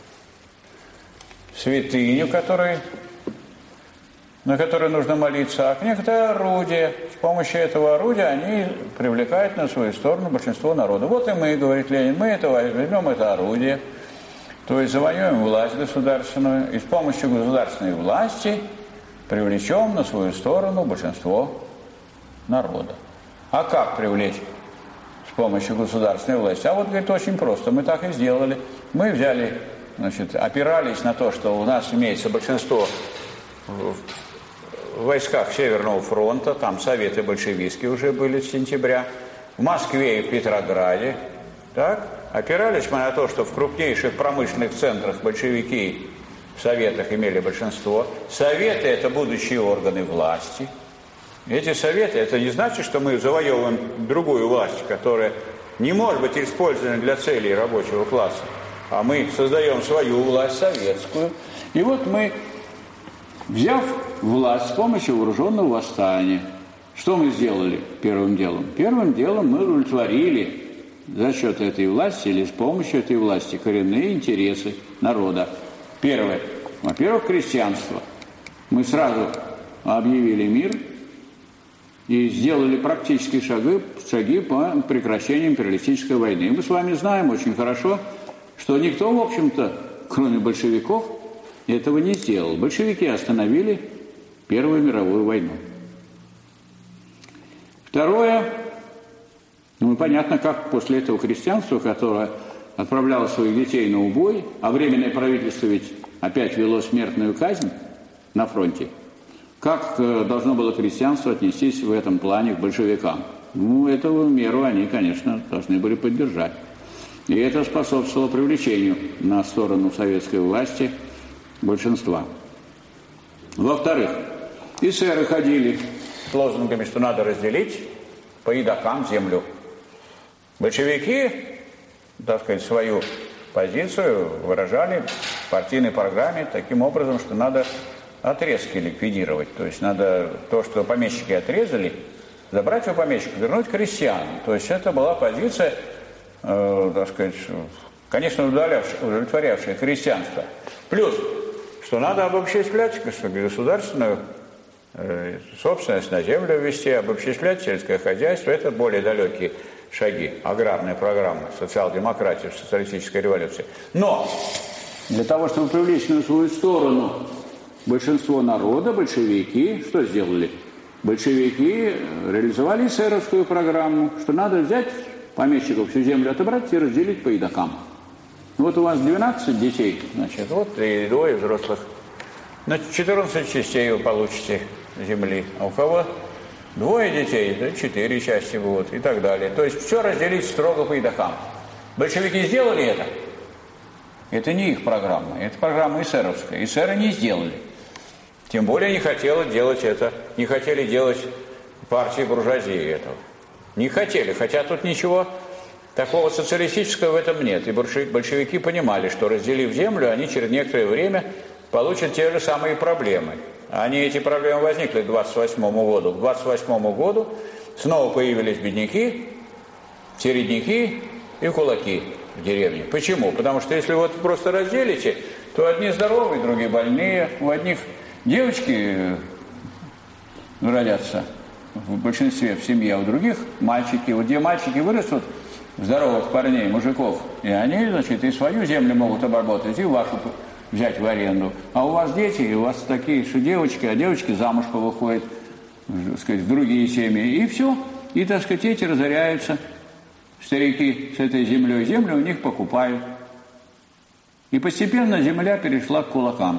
святыню, которой, на которой нужно молиться, а как некое орудие. С помощью этого орудия они привлекают на свою сторону большинство народа. Вот и мы, говорит Ленин, мы это возьмем, это орудие, то есть завоюем власть государственную, и с помощью государственной власти привлечем на свою сторону большинство народа. А как привлечь с помощью государственной власти? А вот, говорит, очень просто. Мы так и сделали. Мы взяли, значит, опирались на то, что у нас имеется большинство в в войсках Северного фронта, там советы большевистские уже были с сентября, в Москве и в Петрограде, так? Опирались мы на то, что в крупнейших промышленных центрах большевики в советах имели большинство. Советы – это будущие органы власти. Эти советы – это не значит, что мы завоевываем другую власть, которая не может быть использована для целей рабочего класса, а мы создаем свою власть советскую. И вот мы, взяв власть с помощью вооруженного восстания, что мы сделали первым делом? Первым делом мы удовлетворили за счет этой власти или с помощью этой власти коренные интересы народа. Первое. Во-первых, крестьянство. Мы сразу объявили мир и сделали практические шаги, шаги по прекращению империалистической войны. И мы с вами знаем очень хорошо, что никто, в общем-то, кроме большевиков, этого не сделал. Большевики остановили Первую мировую войну. Второе, ну, понятно, как после этого крестьянства, которое отправляло своих детей на убой, а Временное правительство ведь опять вело смертную казнь на фронте, как должно было крестьянство отнестись в этом плане к большевикам? Ну, эту меру они, конечно, должны были поддержать. И это способствовало привлечению на сторону советской власти большинства. Во-вторых, эсеры ходили с лозунгами, что надо разделить по едокам землю. Большевики, так сказать, свою позицию выражали в партийной программе таким образом, что надо отрезки ликвидировать. То есть надо то, что помещики отрезали, забрать у помещиков, вернуть крестьянам. То есть это была позиция, э, так сказать, конечно, удовлетворявшая крестьянство. Плюс, что надо обобществлять государственную э, собственность на землю ввести, обобществлять сельское хозяйство. Это более далекие шаги аграрной программы социал-демократии в социалистической революции. Но для того, чтобы привлечь на свою сторону большинство народа, большевики что сделали? Большевики реализовали эсеровскую программу, что надо взять помещиков всю землю отобрать и разделить по едокам. Вот у вас двенадцать детей, значит, вот и двое взрослых. Значит, четырнадцать частей вы получите земли. А у кого Двое детей, да, четыре части будут и так далее. То есть все разделить строго по едокам. Большевики сделали это? Это не их программа, это программа эсеровская. Эсеры не сделали. Тем более не хотела делать это, не хотели делать партии буржуазии этого. Не хотели, хотя тут ничего такого социалистического в этом нет. И большевики понимали, что разделив землю, они через некоторое время получат те же самые проблемы. Они, эти проблемы возникли к двадцать восьмому году. К двадцать восьмому году снова появились бедняки, середняки и кулаки в деревне. Почему? Потому что если вот просто разделите, то одни здоровые, другие больные. У одних девочки родятся в большинстве в семье, а у других мальчики. Вот где мальчики вырастут, здоровых парней, мужиков, и они, значит, и свою землю могут обработать, и вашу взять в аренду. А у вас дети, и у вас такие, что девочки, а девочки замуж повыходят, так сказать, в другие семьи, и все. И, так сказать, эти разоряются, старики с этой землей, землю у них покупают. И постепенно земля перешла к кулакам.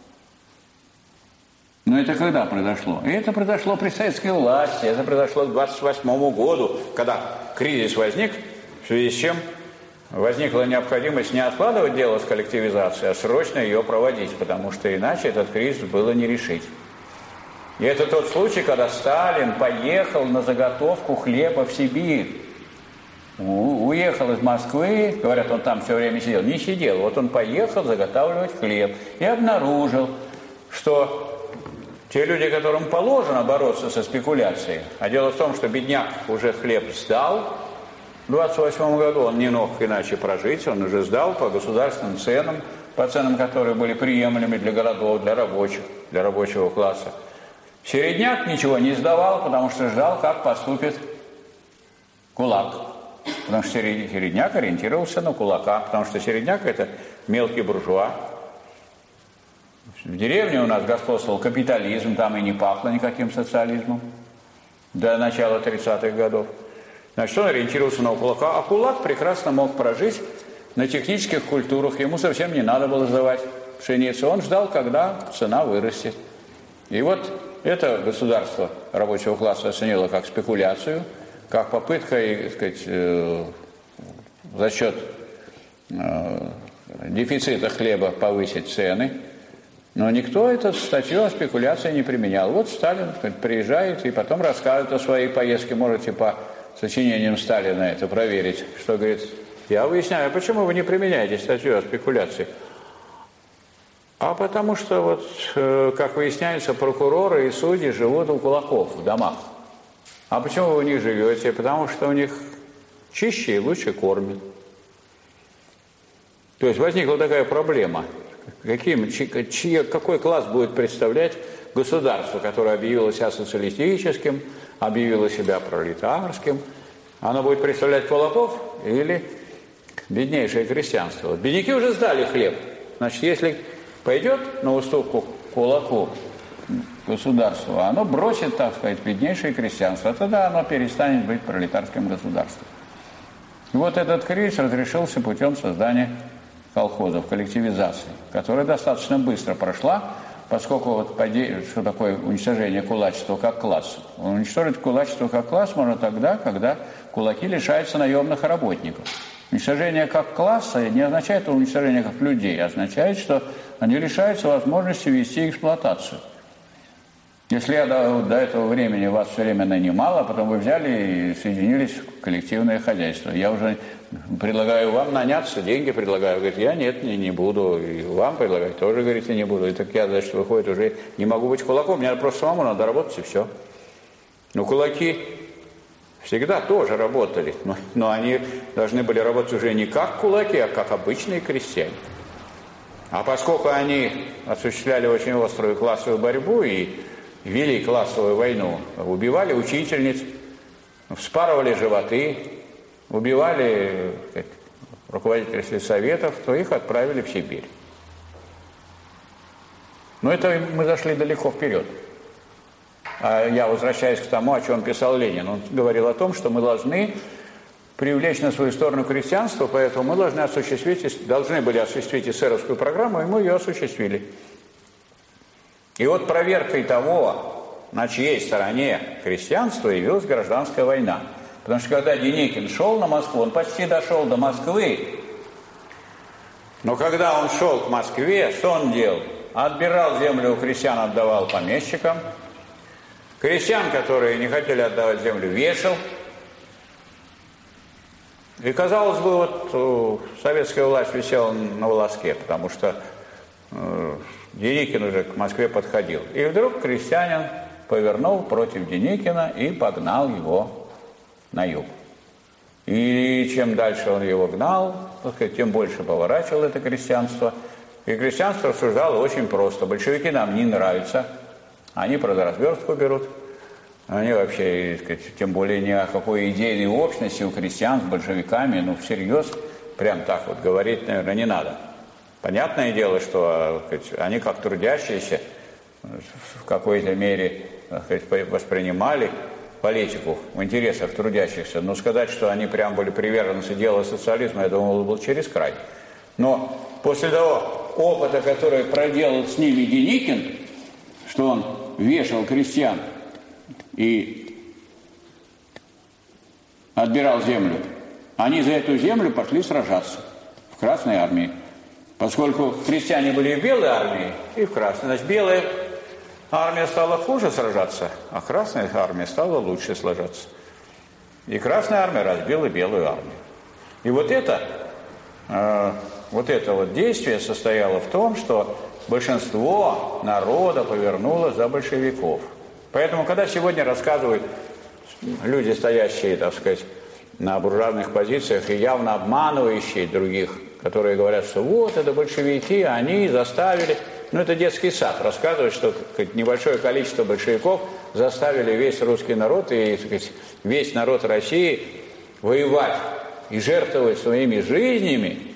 Но это когда произошло? И это произошло при советской власти, это произошло к двадцать восьмому году, когда кризис возник, в связи с чем возникла необходимость не откладывать дело с коллективизацией, а срочно ее проводить, потому что иначе этот кризис было не решить. И это тот случай, когда Сталин поехал на заготовку хлеба в Сибирь. У- уехал из Москвы, говорят, он там все время сидел. Не сидел, вот он поехал заготавливать хлеб и обнаружил, что те люди, которым положено бороться со спекуляцией, а дело в том, что бедняк уже хлеб сдал, в двадцать восьмом году он не мог иначе прожить, он уже сдал по государственным ценам, по ценам, которые были приемлемы для городов, для рабочих, для рабочего класса. Середняк ничего не сдавал, потому что ждал, как поступит кулак. Потому что середняк ориентировался на кулака, потому что середняк – это мелкий буржуа. В деревне у нас господствовал капитализм, там и не пахло никаким социализмом до начала тридцатых годов. Значит, он ориентировался на кулака, а кулак прекрасно мог прожить на технических культурах. Ему совсем не надо было сдавать пшеницу. Он ждал, когда цена вырастет. И вот это государство рабочего класса оценило как спекуляцию, как попытка, так сказать, э, за счет э, дефицита хлеба повысить цены. Но никто эту статью о спекуляции не применял. Вот Сталин, сказать, приезжает и потом рассказывает о своей поездке. Можете по сочинениям Сталина это проверить. Что говорит, я выясняю, почему вы не применяете статью о спекуляции? А потому что, вот, э, как выясняется, прокуроры и судьи живут у кулаков в домах. А почему вы у них живете? Потому что у них чище и лучше кормят. То есть возникла такая проблема. Каким, чьи, какой класс будет представлять государство, которое объявило себя социалистическим, объявило себя пролетарским? Оно будет представлять кулаков или беднейшее крестьянство? Вот бедняки уже сдали хлеб. Значит, если пойдет на уступку кулаку государству, оно бросит, так сказать, беднейшее крестьянство. А тогда оно перестанет быть пролетарским государством. И вот этот кризис разрешился путем создания колхозов, коллективизации, которая достаточно быстро прошла, поскольку вот что такое уничтожение кулачества как класса? Уничтожить кулачество как класс можно тогда, когда кулаки лишаются наемных работников. Уничтожение как класса не означает уничтожение как людей, а означает, что они лишаются возможности вести эксплуатацию. Если я до, до этого времени вас все время нанимал, а потом вы взяли и соединились в коллективное хозяйство, я уже предлагаю вам наняться, деньги предлагаю. Говорит, я нет, не, не буду. И вам предлагаю, тоже, говорите, не буду. И так я, значит, выходит, уже не могу быть кулаком. Мне просто самому надо работать, и все. Но кулаки всегда тоже работали. Но, но они должны были работать уже не как кулаки, а как обычные крестьяне. А поскольку они осуществляли очень острую классовую борьбу и вели классовую войну, убивали учительниц, вспарывали животы, убивали как, руководителей сельсоветов, то их отправили в Сибирь. Но это мы зашли далеко вперед. А я возвращаюсь к тому, о чем писал Ленин. Он говорил о том, что мы должны привлечь на свою сторону крестьянство, поэтому мы должны осуществить, должны были осуществить эсеровскую программу, и мы ее осуществили. И вот проверкой того, на чьей стороне крестьянство, явилась гражданская война. Потому что когда Деникин шел на Москву, он почти дошел до Москвы. Но когда он шел к Москве, что он делал? Отбирал землю у крестьян, отдавал помещикам. Крестьян, которые не хотели отдавать землю, вешал. И, казалось бы, вот советская власть висела на волоске, потому что э, Деникин уже к Москве подходил. И вдруг крестьянин повернул против Деникина и погнал его на юг. И чем дальше он его гнал, так сказать, тем больше поворачивал это крестьянство. И крестьянство рассуждало очень просто. Большевики нам не нравятся, они продразверстку берут. Они вообще, сказать, тем более ни о какой идейной общности у крестьян с большевиками, ну, всерьез, прям так вот говорить, наверное, не надо. Понятное дело, что, сказать, они как трудящиеся в какой-то мере, сказать, воспринимали политику в интересах трудящихся, но сказать, что они прям были приверженцы дела социализма, я думал, был через край. Но после того опыта, который проделал с ними Деникин, что он вешал крестьян и отбирал землю, они за эту землю пошли сражаться в Красной армии. Поскольку крестьяне были в Белой армии и в Красной, значит, Белая армия стала хуже сражаться, а Красная армия стала лучше сражаться. И Красная армия разбила Белую армию. И вот это, э, вот это вот действие состояло в том, что большинство народа повернуло за большевиков. Поэтому, когда сегодня рассказывают люди, стоящие, так сказать, на буржуазных позициях и явно обманывающие других, которые говорят, что вот это большевики, они заставили, ну это детский сад, рассказывают, что сказать, небольшое количество большевиков заставили весь русский народ и сказать, весь народ России воевать и жертвовать своими жизнями.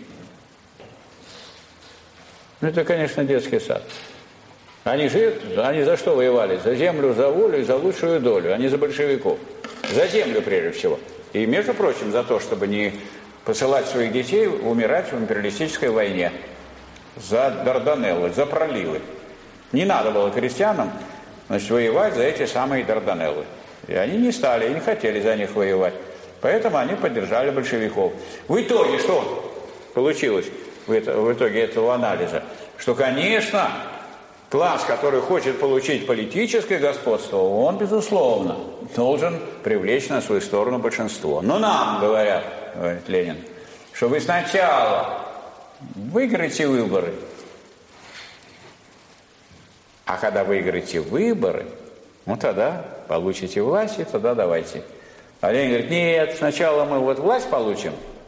Ну это, конечно, детский сад. Они же, они за что воевали? За землю, за волю и за лучшую долю, а не за большевиков. За землю, прежде всего. И, между прочим, за то, чтобы не посылать своих детей умирать в империалистической войне. За Дарданеллы, за проливы. Не надо было крестьянам, значит, воевать за эти самые Дарданеллы. И они не стали, и не хотели за них воевать. Поэтому они поддержали большевиков. В итоге что получилось в, это, в итоге этого анализа? Что, конечно, класс, который хочет получить политическое господство, он, безусловно, должен привлечь на свою сторону большинство. Но нам, говорят, говорит Ленин, что вы сначала выиграете выборы, а когда выиграете выборы, ну тогда получите власть, и тогда давайте. А Ленин говорит, нет, сначала мы вот власть получим,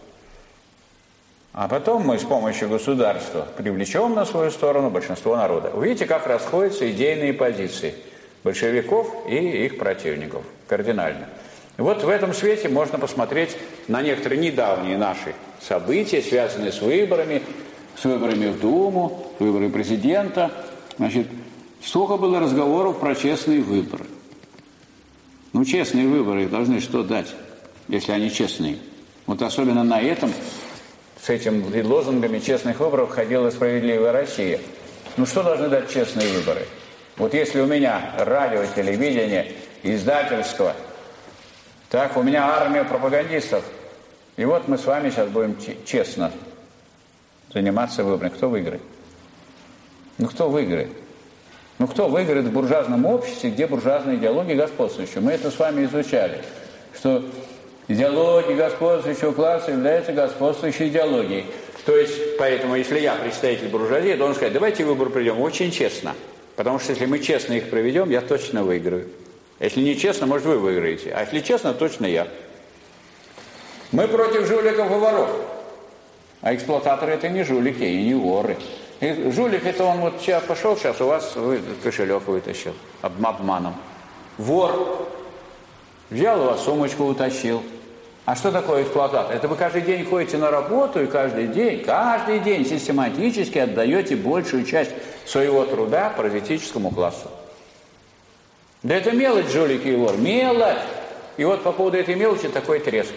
а потом мы с помощью государства привлечем на свою сторону большинство народа. Вы видите, как расходятся идейные позиции большевиков и их противников. Кардинально. И вот в этом свете можно посмотреть на некоторые недавние наши события, связанные с выборами, с выборами в Думу, выборы президента. Значит, сколько было разговоров про честные выборы. Ну, честные выборы должны что дать, если они честные? Вот особенно на этом... С этими лозунгами честных выборов ходила «Справедливая Россия». Ну что должны дать честные выборы? Вот если у меня радио, телевидение, издательство, так у меня армия пропагандистов. И вот мы с вами сейчас будем честно заниматься выборами. Кто выиграет? Ну кто выиграет? Ну кто выиграет в буржуазном обществе, где буржуазная идеология господствующая? Мы это с вами изучали, что... Идеология господствующего класса является господствующей идеологией. То есть, поэтому, если я представитель буржуазии, я должен сказать, давайте выборы проведем очень честно. Потому что если мы честно их проведем, я точно выиграю. Если не честно, может, вы выиграете. А если честно, точно я. Мы против жуликов и воров. А эксплуататоры это не жулики и не воры. И жулик это он вот сейчас пошел, сейчас у вас вы, кошелек вытащил обманом. Вор взял у вас сумочку, утащил. А что такое эксплуататор? Это вы каждый день ходите на работу и каждый день, каждый день систематически отдаете большую часть своего труда паразитическому классу. Да это мелочь, жулики и вор, мелочь. И вот по поводу этой мелочи такой треск.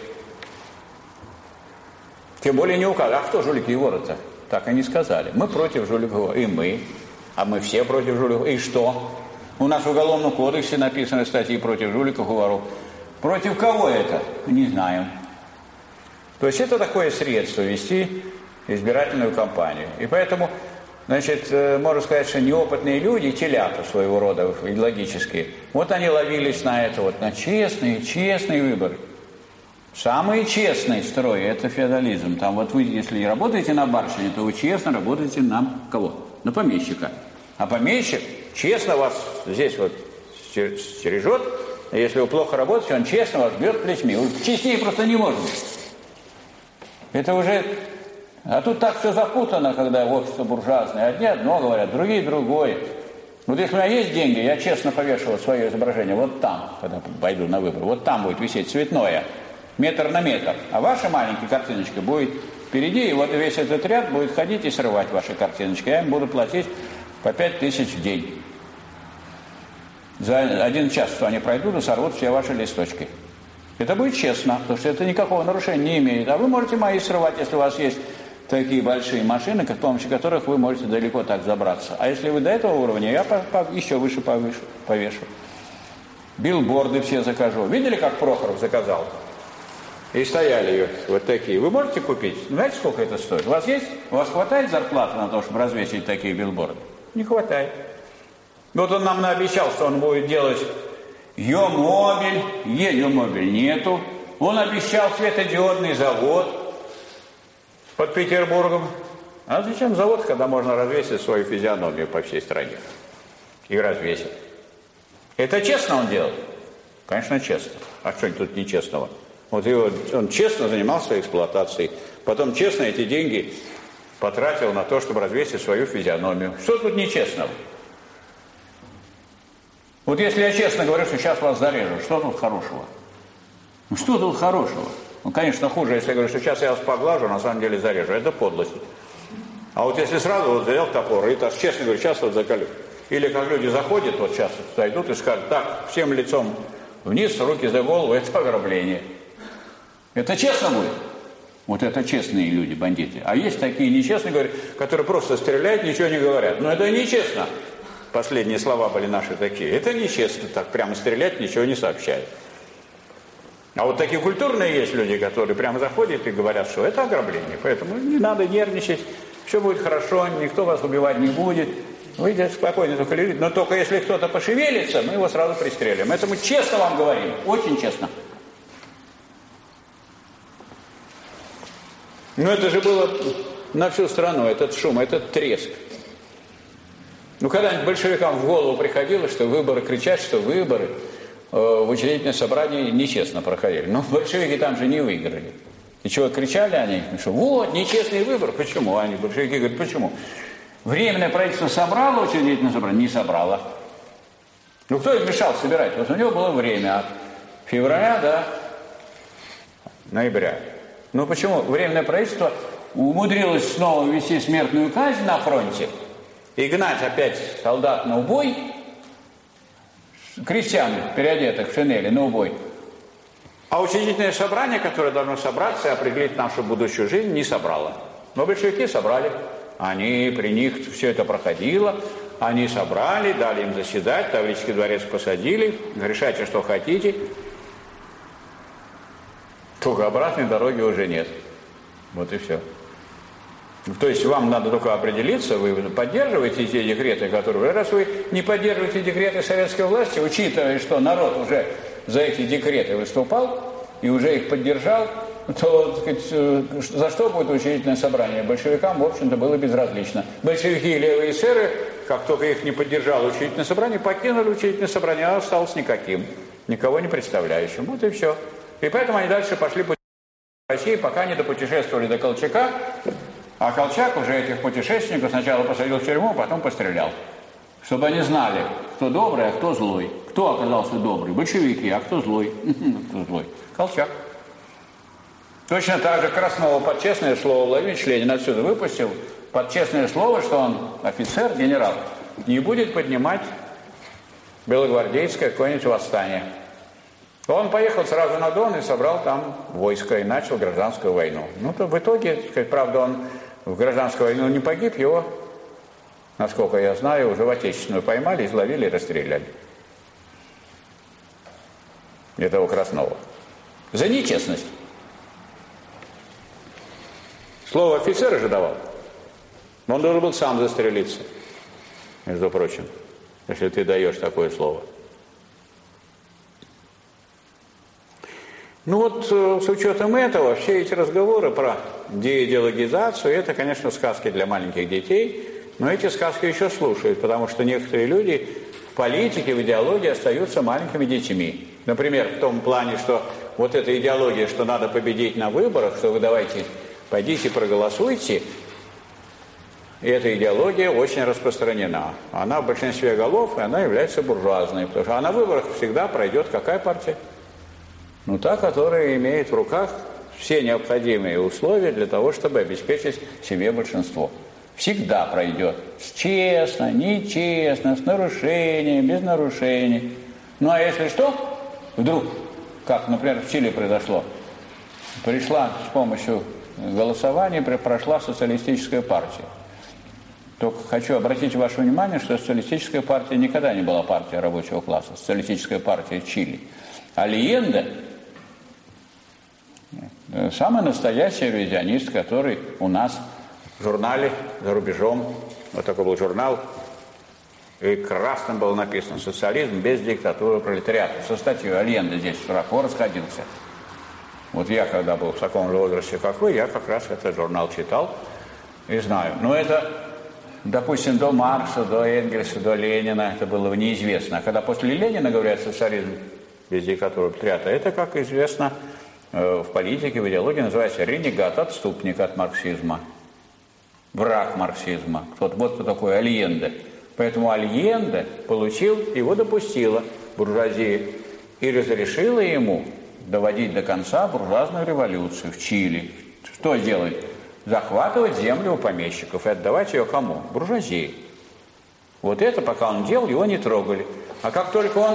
Тем более не указано. А кто жулики и воры-то? Так и не сказали. Мы против жуликов и вор. И мы. А мы все против жуликов. И что? У нас в Уголовном кодексе написаны статьи против жуликов и воров. Против кого это? Не знаем. То есть это такое средство вести избирательную кампанию. И поэтому, значит, можно сказать, что неопытные люди, телята своего рода, идеологические, вот они ловились на это, вот, на честные, честные выборы. Самый честный строй – это феодализм. Там вот вы, если работаете на барщине, то вы честно работаете на кого? На помещика. А помещик честно вас здесь вот стережет. Если вы плохо работаете, он честно вас бьет плетьми. Честнее просто не может быть. Это уже... А тут так все запутано, когда общество буржуазное. Одни одно говорят, другие другое. Вот если у меня есть деньги, я честно повешу свое изображение вот там, когда пойду на выборы. Вот там будет висеть цветное. Метр на метр. А ваша маленькая картиночка будет впереди, и вот весь этот ряд будет ходить и срывать ваши картиночки. Я им буду платить по пять тысяч в день. За один час, что они пройдут, и сорвут все ваши листочки. Это будет честно, потому что это никакого нарушения не имеет. А вы можете мои срывать, если у вас есть такие большие машины, с помощью которых вы можете далеко так забраться. А если вы до этого уровня, я по, по, еще выше повышу, повешу. Билборды все закажу. Видели, как Прохоров заказал? И стояли вот такие. Вы можете купить? Знаете, сколько это стоит? У вас есть? У вас хватает зарплаты на то, чтобы развесить такие билборды? Не хватает. Вот он нам наобещал, что он будет делать Е-мобиль. Е-мобиль нету. Он обещал светодиодный завод под Петербургом. А зачем завод, когда можно развесить свою физиономию по всей стране? И развесить. Это честно он делал? Конечно, честно. А что тут нечестного? Вот его, он честно занимался эксплуатацией, потом честно эти деньги потратил на то, чтобы развесить свою физиономию. Что тут нечестного? Вот если я честно говорю, что сейчас вас зарежу, что тут хорошего? Ну что тут хорошего? Ну, конечно, хуже, если я говорю, что сейчас я вас поглажу, на самом деле зарежу. Это подлость. А вот если сразу вот взял топор и так честно говорю, сейчас вот заколю. Или как люди заходят, вот сейчас зайдут и скажут, так, всем лицом вниз, руки за голову, это ограбление. Это честно будет? Вот это честные люди, бандиты. А есть такие нечестные, говорят, которые просто стреляют, ничего не говорят. Но это нечестно. Последние слова были наши такие. Это нечестно, так прямо стрелять, ничего не сообщает. А вот такие культурные есть люди, которые прямо заходят и говорят, что это ограбление. Поэтому не надо нервничать, все будет хорошо, никто вас убивать не будет. Вы спокойно только лежите. Но только если кто-то пошевелится, мы его сразу пристрелим. Это мы честно вам говорим, очень честно. Но это же было на всю страну, этот шум, этот треск. Ну, когда-нибудь большевикам в голову приходило, что выборы, кричать, что выборы э, в учредительное собрание нечестно проходили. Но большевики там же не выиграли. И чего кричали они? Что вот, нечестный выбор. Почему? Они, большевики, говорят, почему? Временное правительство собрало учредительное собрание? Не собрало. Ну, кто им мешал собирать? Вот у него было время от февраля до ноября. Ну, почему? Временное правительство умудрилось снова ввести смертную казнь на фронте и гнать опять солдат на убой, крестьян, переодетых в шинели, на убой. А учредительное собрание, которое должно собраться и определить нашу будущую жизнь, не собрало. Но большевики собрали. Они, при них все это проходило. Они собрали, дали им заседать, Таврический дворец посадили. Решайте, что хотите. Только обратной дороги уже нет. Вот и все. То есть вам надо только определиться, вы поддерживаете те декреты, которые... Раз вы не поддерживаете декреты советской власти, учитывая, что народ уже за эти декреты выступал и уже их поддержал, то, так сказать, за что будет учредительное собрание? Большевикам, в общем-то, было безразлично. Большевики и левые эсеры, как только их не поддержало учредительное собрание, покинули учредительное собрание, а осталось никаким, никого не представляющим. Вот и все. И поэтому они дальше пошли по России, пока не допутешествовали до Колчака. А Колчак уже этих путешественников сначала посадил в тюрьму, а потом пострелял. Чтобы они знали, кто добрый, а кто злой. Кто оказался добрый? Большевики, а кто злой? Кто злой? Колчак. Точно так же Краснова под честное слово Владимир Ленин отсюда выпустил, под честное слово, что он офицер, генерал, не будет поднимать белогвардейское какое-нибудь восстание. Он поехал сразу на Дон и собрал там войско и начал гражданскую войну. Ну, то в итоге, сказать, правда, он в гражданской войне не погиб, его насколько я знаю, уже в отечественную поймали, изловили и расстреляли. Этого Краснова. За нечестность. Слово офицера же давал. Он должен был сам застрелиться, между прочим, если ты даешь такое слово. Ну вот, с учетом этого, все эти разговоры про деидеологизацию, это, конечно, сказки для маленьких детей, но эти сказки еще слушают, потому что некоторые люди в политике, в идеологии остаются маленькими детьми. Например, в том плане, что вот эта идеология, что надо победить на выборах, что вы давайте, пойдите проголосуйте, и эта идеология очень распространена. Она в большинстве голов, и она является буржуазной, потому что а на выборах всегда пройдет какая партия? Ну, та, которая имеет в руках все необходимые условия для того, чтобы обеспечить себе большинство. Всегда пройдет. Честно, нечестно, с нарушением, без нарушений. Ну, а если что, вдруг, как, например, в Чили произошло, пришла с помощью голосования, прошла социалистическая партия. Только хочу обратить ваше внимание, что социалистическая партия никогда не была партией рабочего класса. Социалистическая партия Чили. Альенде самый настоящий ревизионист, который у нас в журнале за рубежом, вот такой был журнал, и красным было написано «Социализм без диктатуры пролетариата». Со статьей Альенде здесь широко расходился. Вот я, когда был в таком же возрасте, как вы, я как раз этот журнал читал и знаю. Но это, допустим, до Маркса, до Энгельса, до Ленина это было неизвестно. А когда после Ленина говорят «социализм без диктатуры пролетариата», это, как известно, в политике, в идеологии называется ренегат, отступник от марксизма, враг марксизма. Вот, вот кто такой Альенде. Поэтому Альенде получил, его допустила буржуазия и разрешила ему доводить до конца буржуазную революцию в Чили. Что делать? Захватывать землю у помещиков и отдавать ее кому? Буржуазии. Вот это, пока он делал, его не трогали. А как только он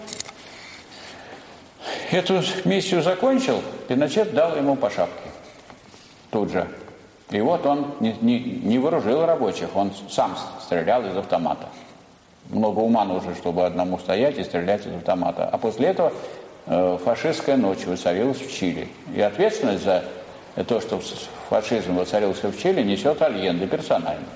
эту миссию закончил, Пиночет дал ему по шапке. Тут же. И вот он не, не, не вооружил рабочих, он сам стрелял из автомата. Много ума нужно, чтобы одному стоять и стрелять из автомата. А после этого э, фашистская ночь воцарилась в Чили. И ответственность за то, что фашизм воцарился в Чили, несет Альенде персонально.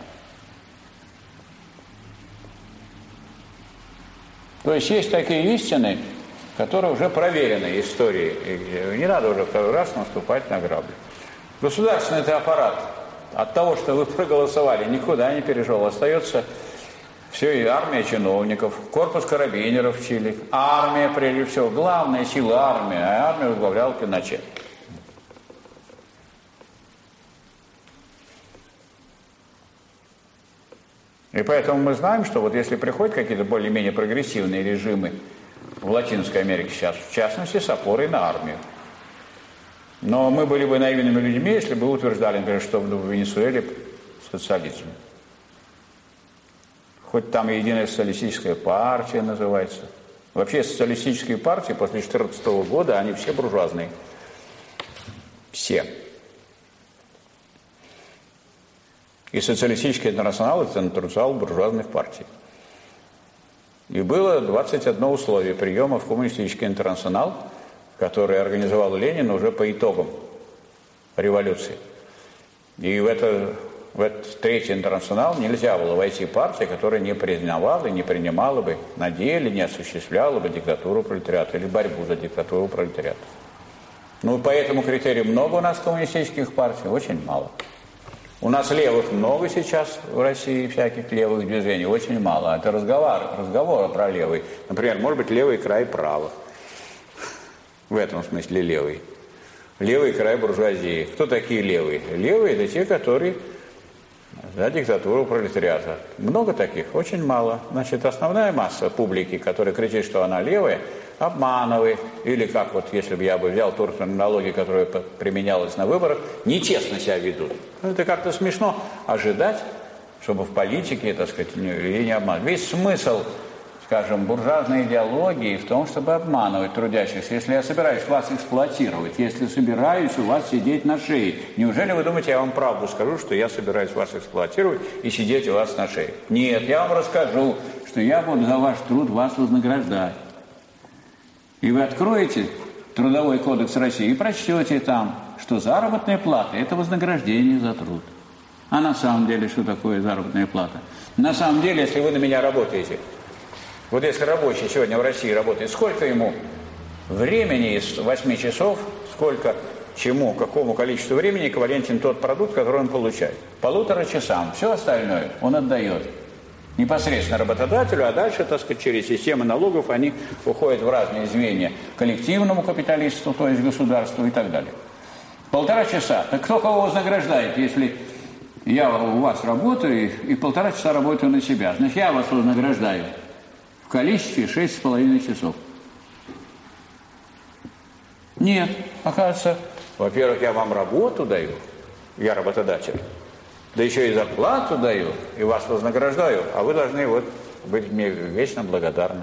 То есть есть такие истины, которые уже проверены историей. И не надо уже второй раз наступать на грабли. Государственный это аппарат от того, что вы проголосовали, никуда не перешел. Остается все и армия чиновников, корпус карабинеров в Чили. Армия, прежде всего, главная сила армии, а армию возглавлял Пиночет. И поэтому мы знаем, что вот если приходят какие-то более-менее прогрессивные режимы в Латинской Америке сейчас, в частности, с опорой на армию. Но мы были бы наивными людьми, если бы утверждали, например, что в Венесуэле социализм. Хоть там единая социалистическая партия называется. Вообще социалистические партии после две тысячи четырнадцатого года, они все буржуазные. Все. И социалистический интернационал – это интернационал буржуазных партий. И было двадцать одно условие приема в коммунистический интернационал, который организовал Ленин уже по итогам революции. И в, это, в этот третий интернационал нельзя было войти партия, которая не признавала и не принимала бы на деле, не осуществляла бы диктатуру пролетариата или борьбу за диктатуру пролетариата. Ну, по этому критерию много у нас коммунистических партий? Очень мало. У нас левых много сейчас в России, всяких левых движений, очень мало. Это разговор, разговоры про левый. Например, может быть, левый край правых. В этом смысле левый. Левый край буржуазии. Кто такие левые? Левые – это те, которые за диктатуру пролетариата. Много таких? Очень мало. Значит, основная масса публики, которая кричит, что она левая, обманывает. Или как вот, если бы я бы взял ту терминологию, которая применялась на выборах, нечестно себя ведут. Это как-то смешно ожидать, чтобы в политике, так сказать, не, не обманывать. Весь смысл скажем, буржуазной идеологии в том, чтобы обманывать трудящихся. Если я собираюсь вас эксплуатировать, если собираюсь у вас сидеть на шее, неужели вы думаете, я вам правду скажу, что я собираюсь вас эксплуатировать и сидеть у вас на шее? Нет, я вам расскажу, что я буду за ваш труд вас вознаграждать. И вы откроете Трудовой кодекс России и прочтете там, что заработная плата – это вознаграждение за труд. А на самом деле, что такое заработная плата? На самом деле, если вы на меня работаете, вот если рабочий сегодня в России работает, сколько ему времени из восьми часов, сколько чему, какому количеству времени эквивалентен тот продукт, который он получает? Полутора часам. Все остальное он отдает непосредственно работодателю, а дальше, так сказать, через систему налогов они уходят в разные звенья коллективному капиталисту, то есть государству и так далее. Полтора часа. Так кто кого вознаграждает, если я у вас работаю и полтора часа работаю на себя? Значит, я вас вознаграждаю в количестве шесть с половиной часов. Нет, оказывается, во-первых, я вам работу даю, я работодатель, да еще и зарплату даю, и вас вознаграждаю, а вы должны вот быть мне вечно благодарны.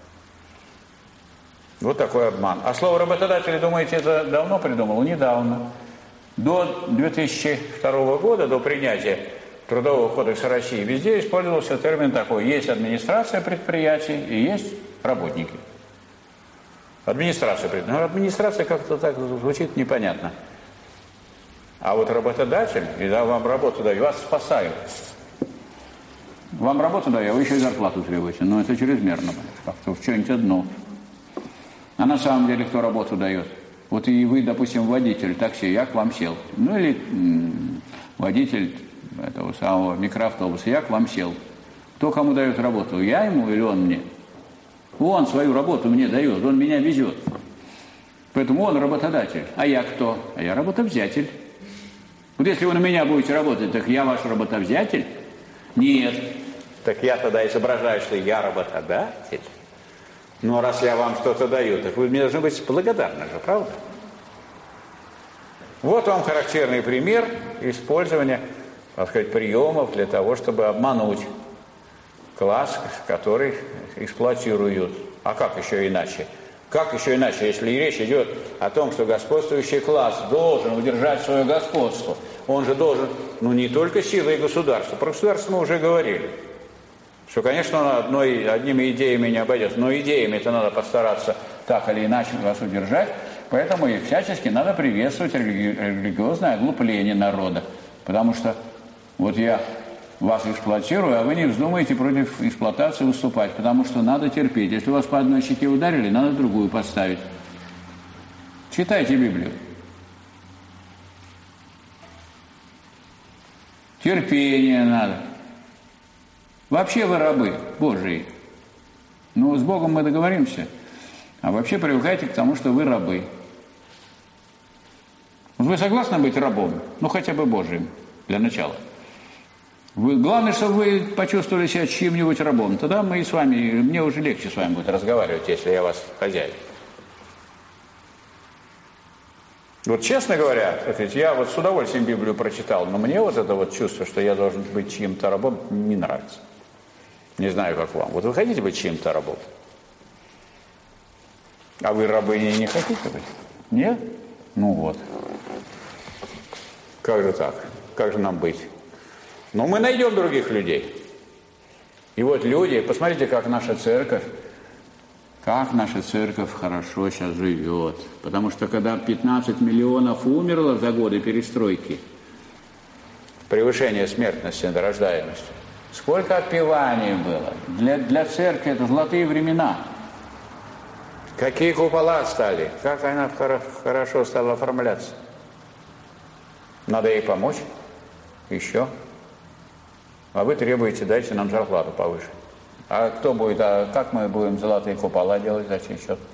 Вот такой обман. А слово работодатель, думаете, это давно придумал? Недавно. До две тысячи второго года, до принятия Трудового кодекса России, везде использовался термин такой: есть администрация предприятий и есть работники. Администрация предприятий. Ну, администрация как-то так звучит непонятно. А вот работодатель, и да, вам работу даю, вас спасаю. Вам работу даю, а вы еще и зарплату требуете. Но это чрезмерно, как-то в что-нибудь одно. А на самом деле кто работу дает? Вот и вы, допустим, водитель такси, я к вам сел. Ну или м- водитель этого самого микроавтобуса, я к вам сел. Кто кому дает работу? Я ему или он мне? Он свою работу мне дает, он меня везет. Поэтому он работодатель. А я кто? А я работовзятель. Вот если вы на меня будете работать, так я ваш работовзятель? Нет. Так я тогда изображаю, что я работодатель. Но раз я вам что-то даю, так вы мне должны быть благодарны же, правда? Вот вам характерный пример использования, так сказать, приемов для того, чтобы обмануть класс, который эксплуатируют. А как еще иначе? Как еще иначе, если речь идет о том, что господствующий класс должен удержать свое господство? Он же должен, ну, не только силой государства. Про государство мы уже говорили. Что, конечно, он одной, одними идеями не обойдется, но идеями-то надо постараться так или иначе вас удержать. Поэтому и всячески надо приветствовать религи- религиозное оглупление народа. Потому что вот я вас эксплуатирую, а вы не вздумаете против эксплуатации выступать, потому что надо терпеть. Если вас по одной щеке ударили, надо другую подставить. Читайте Библию. Терпение надо. Вообще вы рабы Божии. Ну, с Богом мы договоримся. А вообще привыкайте к тому, что вы рабы. Вы согласны быть рабом? Ну, хотя бы Божьим, для начала. Вы, главное, чтобы вы почувствовали себя чьим-нибудь рабом. Тогда мы и с вами, мне уже легче с вами будет разговаривать, если я вас хозяин. Вот, честно говоря, я вот с удовольствием Библию прочитал, но мне вот это вот чувство, что я должен быть чьим-то рабом, не нравится. Не знаю, как вам. Вот вы хотите быть чьим-то рабом? А вы рабыней не хотите быть? Нет? Ну вот. Как же так? Как же нам быть? Но мы найдем других людей. И вот люди, посмотрите, как наша церковь, как наша церковь хорошо сейчас живет. Потому что когда пятнадцать миллионов умерло за годы перестройки, превышение смертности над рождаемостью, сколько отпеваний было. Для, для церкви это золотые времена. Какие купола стали, как она хорошо стала оформляться. Надо ей помочь. Еще. А вы требуете, дайте нам зарплату повыше. А кто будет, а как мы будем золотые купола делать, за чей счет?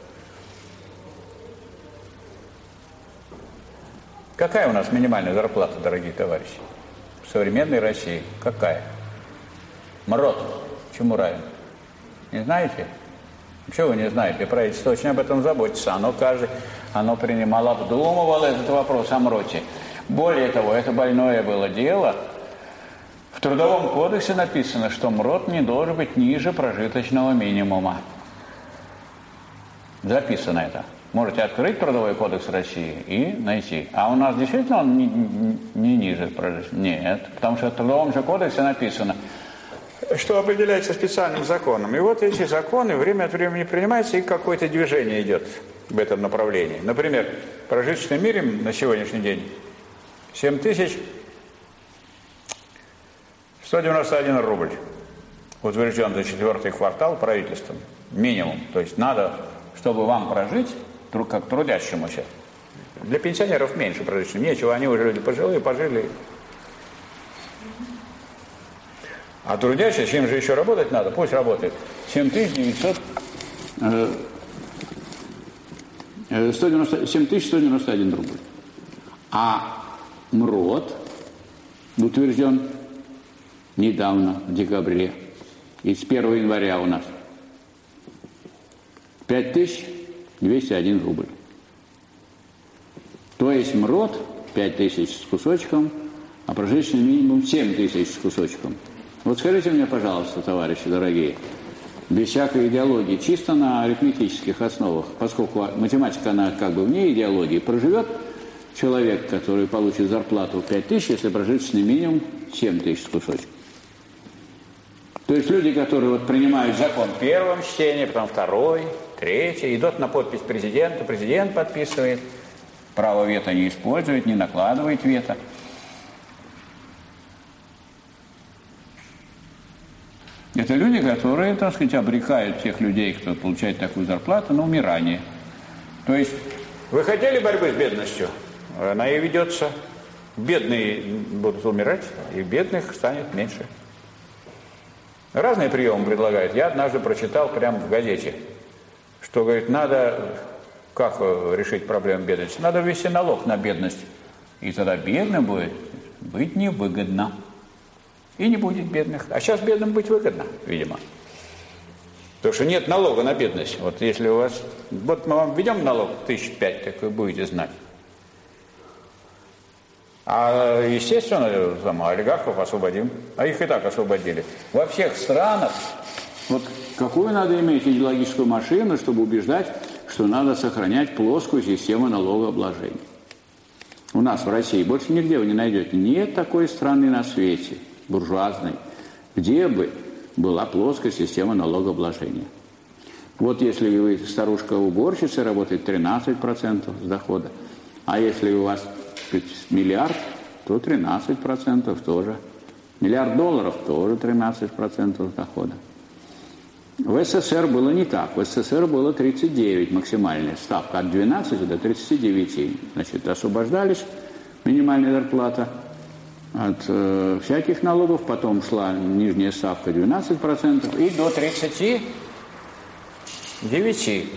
Какая у нас минимальная зарплата, дорогие товарищи? В современной России какая? МРОТ чему равен? Не знаете? Чего вы не знаете? Правительство очень об этом заботится. Оно, каждый, оно принимало, обдумывало этот вопрос о МРОТе. Более того, это больное было дело В Трудовом кодексе написано, что МРОТ не должен быть ниже прожиточного минимума. Записано это. Можете открыть Трудовой кодекс России и найти. А у нас действительно он не, не, не ниже прожиточного? Нет, потому что в Трудовом же кодексе написано, что определяется специальным законом. И вот эти законы время от времени принимаются, и какое-то движение идет в этом направлении. Например, прожиточный минимум на сегодняшний день семь тысяч сто девяносто один рубль. Утвержден за четвертый квартал правительством. Минимум. То есть надо, чтобы вам прожить, как трудящемуся. Для пенсионеров меньше прожиточного. Нечего, они уже люди пожилые, пожили. А трудящийся, им же еще работать надо, пусть работает. семь тысяч девятьсот, семь тысяч сто девяносто один рубль. А МРОТ утвержден недавно, в декабре, и с первого января у нас пять тысяч двести один рубль. То есть МРОТ пять тысяч с кусочком, а прожиточный минимум семь тысяч с кусочком. Вот скажите мне, пожалуйста, товарищи дорогие, без всякой идеологии, чисто на арифметических основах, поскольку математика, она как бы вне идеологии, проживет человек, который получит зарплату пять тысяч, если прожиточный минимум семь тысяч с кусочком. То есть люди, которые вот принимают закон в первом чтении, потом второй, третий, идут на подпись президента, президент подписывает, право вето не использует, не накладывает вето. Это люди, которые, так сказать, обрекают тех людей, кто получает такую зарплату, на умирание. То есть вы хотели борьбы с бедностью? Она и ведется. Бедные будут умирать, и бедных станет меньше. Разные приемы предлагают. Я однажды прочитал прямо в газете, что, говорит, надо, как решить проблему бедности? Надо ввести налог на бедность. И тогда бедным будет быть невыгодно. И не будет бедных. А сейчас бедным быть выгодно, видимо. Потому что нет налога на бедность. Вот если у вас... Вот мы вам введем налог тысяч пять, так вы будете знать. А, естественно, там, олигархов освободим. А их и так освободили. Во всех странах... Вот какую надо иметь идеологическую машину, чтобы убеждать, что надо сохранять плоскую систему налогообложения. У нас в России больше нигде вы не найдете. Нет такой страны на свете, буржуазной, где бы была плоская система налогообложения. Вот если вы старушка-уборщица, работает тринадцать процентов с дохода, а если у вас миллиард, то тринадцать процентов тоже. Миллиард долларов тоже тринадцать процентов дохода. В СССР было не так. В СССР было тридцать девять максимальная ставка, от двенадцати до тридцати девяти. Значит, освобождались минимальная зарплата от э, всяких налогов, потом шла нижняя ставка двенадцать процентов и до тридцати девяти.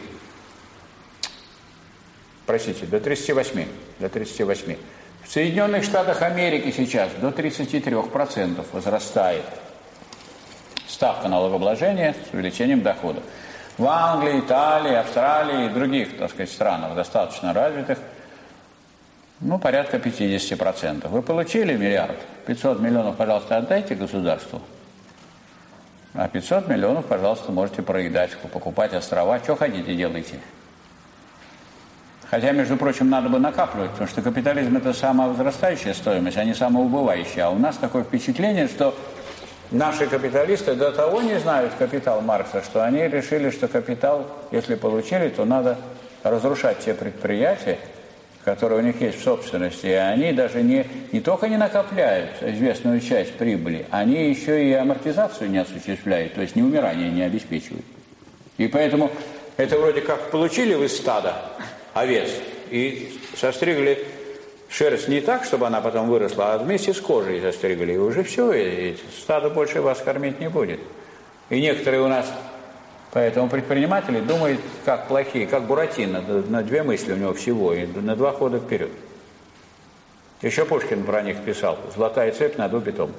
Простите, до тридцати восьми. До тридцати восьми. В Соединенных Штатах Америки сейчас до тридцати трёх процентов возрастает ставка налогообложения с увеличением дохода. В Англии, Италии, Австралии и других, так сказать, странах, достаточно развитых, ну, порядка пятидесяти процентов. Вы получили миллиард, пятьсот миллионов, пожалуйста, отдайте государству. А пятьсот миллионов, пожалуйста, можете проедать, покупать острова. Что хотите, делайте. Хотя, между прочим, надо бы накапливать, потому что капитализм – это самовозрастающая стоимость, а не самоубывающая. А у нас такое впечатление, что наши капиталисты до того не знают капитал Маркса, что они решили, что капитал, если получили, то надо разрушать те предприятия, которые у них есть в собственности, и они даже не, не только не накопляют известную часть прибыли, они еще и амортизацию не осуществляют, то есть ни умирание не обеспечивают. И поэтому это вроде как получили вы стадо овец и состригли шерсть не так, чтобы она потом выросла, а вместе с кожей состригли, и уже все, и стадо больше вас кормить не будет. И некоторые у нас... Поэтому предприниматели думают, как плохие, как Буратино, на две мысли у него всего, и на два хода вперед. Еще Пушкин про них писал: «Золотая цепь над убитом».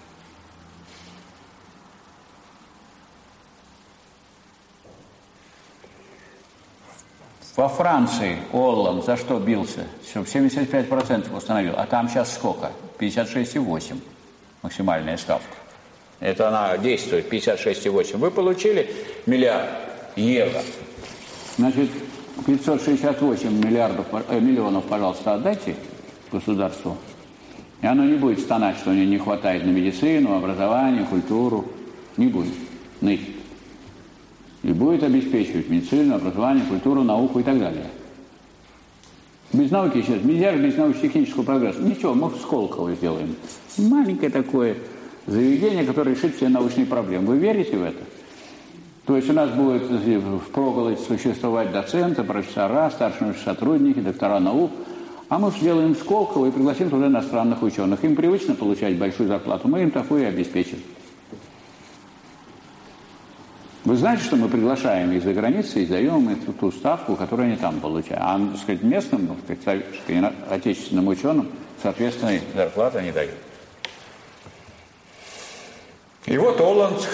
Во Франции Олланд за что бился? Все, семьдесят пять процентов установил. А там сейчас сколько? пятьдесят шесть и восемь. максимальная ставка. Это она действует пятьдесят шесть целых восемь десятых. Вы получили миллиард евро. Значит, пятьсот шестьдесят восемь миллиардов, э, миллионов, пожалуйста, отдайте государству. И оно не будет стонать, что у него не хватает на медицину, образование, культуру. Не будет ныть. И будет обеспечивать медицину, образование, культуру, науку и так далее. Без науки сейчас, нельзя же без научно-технического прогресса. Ничего, мы в Сколково сделаем. Маленькое такое заведение, которое решит все научные проблемы. Вы верите в это? То есть у нас будет впроголодь существовать доценты, профессора, старшие сотрудники, доктора наук. А мы сделаем Сколково и пригласим туда иностранных ученых. Им привычно получать большую зарплату, мы им такую и обеспечим. Вы знаете, что мы приглашаем их за границей и даем им ту ставку, которую они там получают. А, так сказать, местным, так сказать, отечественным ученым, соответственно, зарплату они дают. И вот Оланд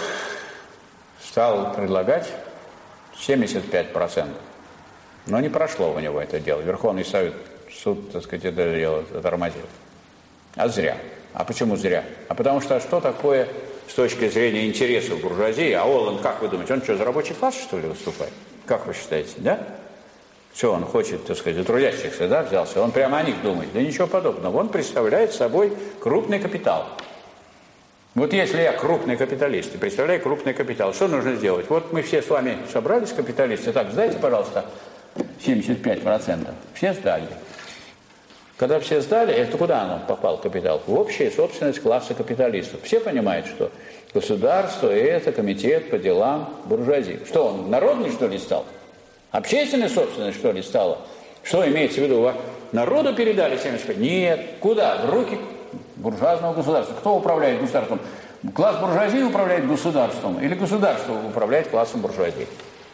стал предлагать семьдесят пять процентов. Но не прошло у него это дело. Верховный Совет, суд, так сказать, это дело затормозил. А зря. А почему зря? А потому что что такое с точки зрения интересов буржуазии? А Оланд, как вы думаете, он что, за рабочий класс, что ли, выступает? Как вы считаете, да? Что он хочет, так сказать, за трудящихся, да, взялся? Он прямо о них думает. Да ничего подобного. Он представляет собой крупный капитал. Вот если я крупный капиталист и представляю крупный капитал, что нужно сделать? Вот мы все с вами собрались, капиталисты, так, сдайте, пожалуйста, семьдесят пять процентов. Все сдали. Когда все сдали, это куда он попал, капитал? В общую собственность класса капиталистов. Все понимают, что государство – это комитет по делам буржуазии. Что, он народный, что ли, стал? Общественная собственность, что ли, стала? Что имеется в виду? Народу передали семьдесят пять? Нет. Куда? В руки буржуазного государства. Кто управляет государством? Класс буржуазии управляет государством? Или государство управляет классом буржуазии?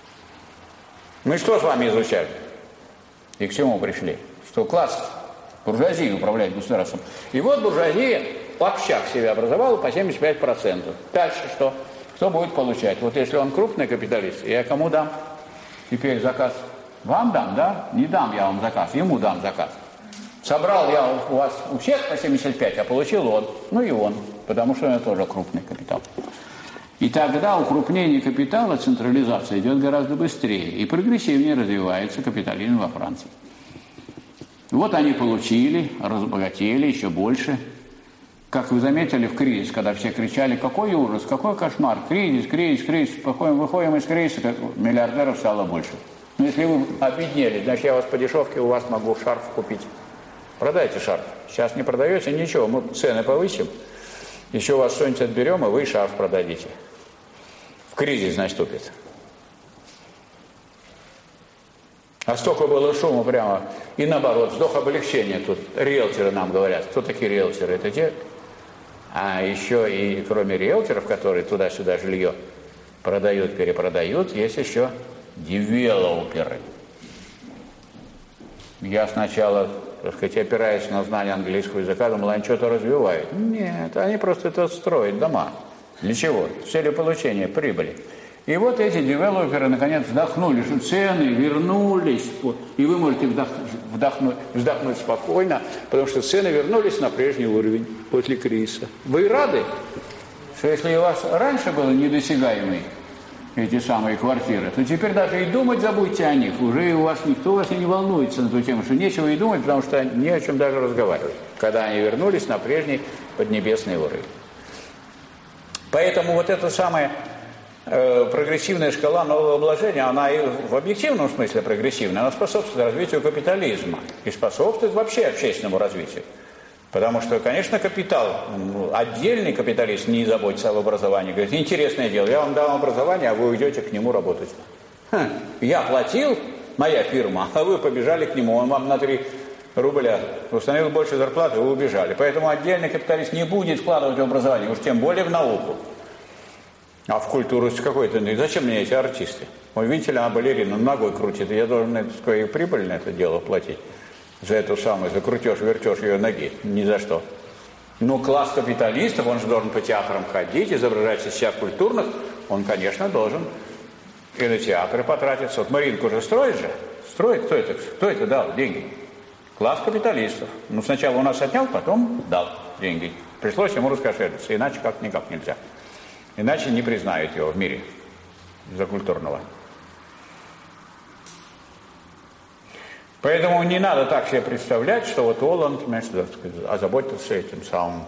Мы что с вами изучали? И к чему пришли? Что класс буржуазии управляет государством. И вот буржуазия в общак себе образовала по семьдесят пять процентов. Дальше что? Кто будет получать? Вот если он крупный капиталист, я кому дам теперь заказ? Вам дам, да? Не дам я вам заказ, ему дам заказ. Собрал я у вас у всех по семьдесят пять, а получил он. Ну и он, потому что это тоже крупный капитал. И тогда укрупнение капитала, централизация идет гораздо быстрее. И прогрессивнее развивается капитализм во Франции. Вот они получили, разбогатели еще больше. Как вы заметили, в кризис, когда все кричали, какой ужас, какой кошмар, кризис, кризис, кризис, выходим из кризиса, миллиардеров стало больше. Но если вы обеднели, значит, я вас по дешевке у вас могу шарф купить. Продайте шарф. Сейчас не продаете, ничего, мы цены повысим. Еще у вас что-нибудь отберем, и вы шарф продадите. В кризис наступит. А столько было шума прямо. И наоборот, вздох облегчения тут. Риэлторы нам говорят. Кто такие риэлторы? Это те. А еще и кроме риэлторов, которые туда-сюда жилье продают, перепродают, есть еще девелоперы. Я сначала, так сказать, опираясь на знание английского языка, думал, они что-то развивают. Нет, они просто это строят дома. Для чего? С целью получения прибыли. И вот эти девелоперы наконец вздохнули, что цены вернулись. И вы можете вдохнуть, вдохнуть, вздохнуть спокойно, потому что цены вернулись на прежний уровень после кризиса. Вы рады, что если у вас раньше было недосягаемые эти самые квартиры, то теперь даже и думать забудьте о них. Уже у вас никто вас и не волнуется на ту тему, что нечего и думать, потому что не о чем даже разговаривать, когда они вернулись на прежний поднебесный уровень. Поэтому вот эта самая э, прогрессивная шкала нового вложения, она и в объективном смысле прогрессивная, она способствует развитию капитализма и способствует вообще общественному развитию. Потому что, конечно, капитал, отдельный капиталист не заботится об образовании. Говорит, интересное дело, я вам дам образование, а вы уйдете к нему работать. Ха, я платил, моя фирма, а вы побежали к нему, он вам на три рубля установил больше зарплаты, вы убежали. Поэтому отдельный капиталист не будет вкладывать в образование, уж тем более в науку. А в культуру какой-то, ну, зачем мне эти артисты? Ой, видите ли, она балерина, ногой крутит, я должен эту прибыль на это дело платить. За эту самую, за крутеж-вертеж ее ноги. Ни за что. Но класс капиталистов, он же должен по театрам ходить, изображать из себя культурных, он, конечно, должен и на театры потратиться. Вот Маринку же строит же. Строит. Кто это? Кто это дал деньги? Класс капиталистов. Ну, сначала у нас отнял, потом дал деньги. Пришлось ему раскошелиться, иначе как никак нельзя. Иначе не признают его в мире из-за культурного. Поэтому не надо так себе представлять, что вот Оланд, значит, озаботился этим самым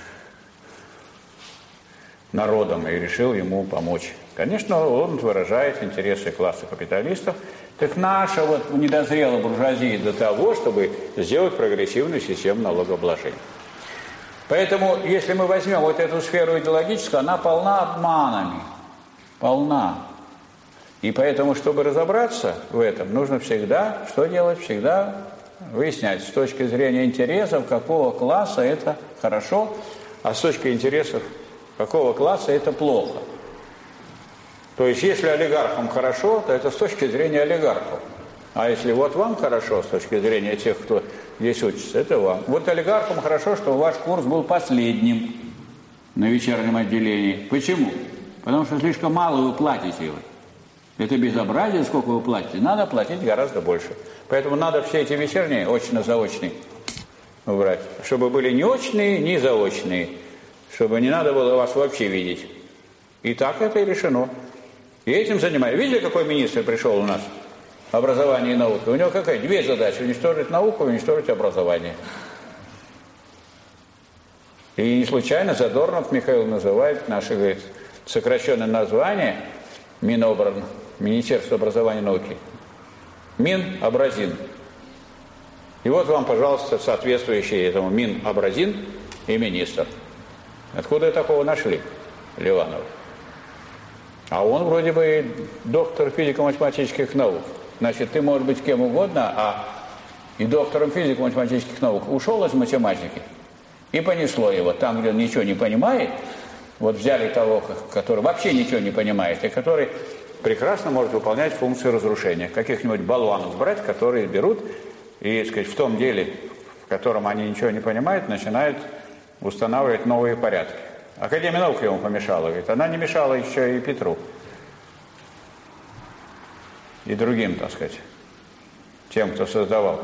народом и решил ему помочь. Конечно, Оланд выражает интересы класса капиталистов. Так наша вот недозрела буржуазия до того, чтобы сделать прогрессивную систему налогообложения. Поэтому, если мы возьмем вот эту сферу идеологическую, она полна обманами. Полна. И поэтому, чтобы разобраться в этом, нужно всегда, что делать? Всегда выяснять с точки зрения интересов, какого класса это хорошо, а с точки интересов какого класса это плохо. То есть, если олигархам хорошо, то это с точки зрения олигархов. А если вот вам хорошо, с точки зрения тех, кто здесь учится, это вам. Вот олигархам хорошо, что ваш курс был последним на вечернем отделении. Почему? Потому что слишком мало вы платите. Это безобразие, сколько вы платите. Надо платить гораздо больше. Поэтому надо все эти вечерние, очно-заочные, убрать. Чтобы были не очные, не заочные. Чтобы не надо было вас вообще видеть. И так это и решено. И этим занимаюсь. Видели, какой министр пришел у нас? Образование и наука. У него какая? Две задачи. Уничтожить науку и уничтожить образование. И не случайно Задорнов Михаил называет наше, говорит, сокращенное название Минобран, Министерство образования и науки. Минобразин. И вот вам, пожалуйста, соответствующий этому Минобразин и министр. Откуда такого нашли, Ливанова? А он вроде бы доктор физико-математических наук. Значит, ты можешь быть кем угодно, а и доктором физико-математических наук ушел из математики и понесло его. Там, где он ничего не понимает, вот взяли того, который вообще ничего не понимает, и который прекрасно может выполнять функцию разрушения. Каких-нибудь болванов брать, которые берут и, так сказать, в том деле, в котором они ничего не понимают, начинают устанавливать новые порядки. Академия наук ему помешала, говорит. Она не мешала еще и Петру. И другим, так сказать, тем, кто создавал.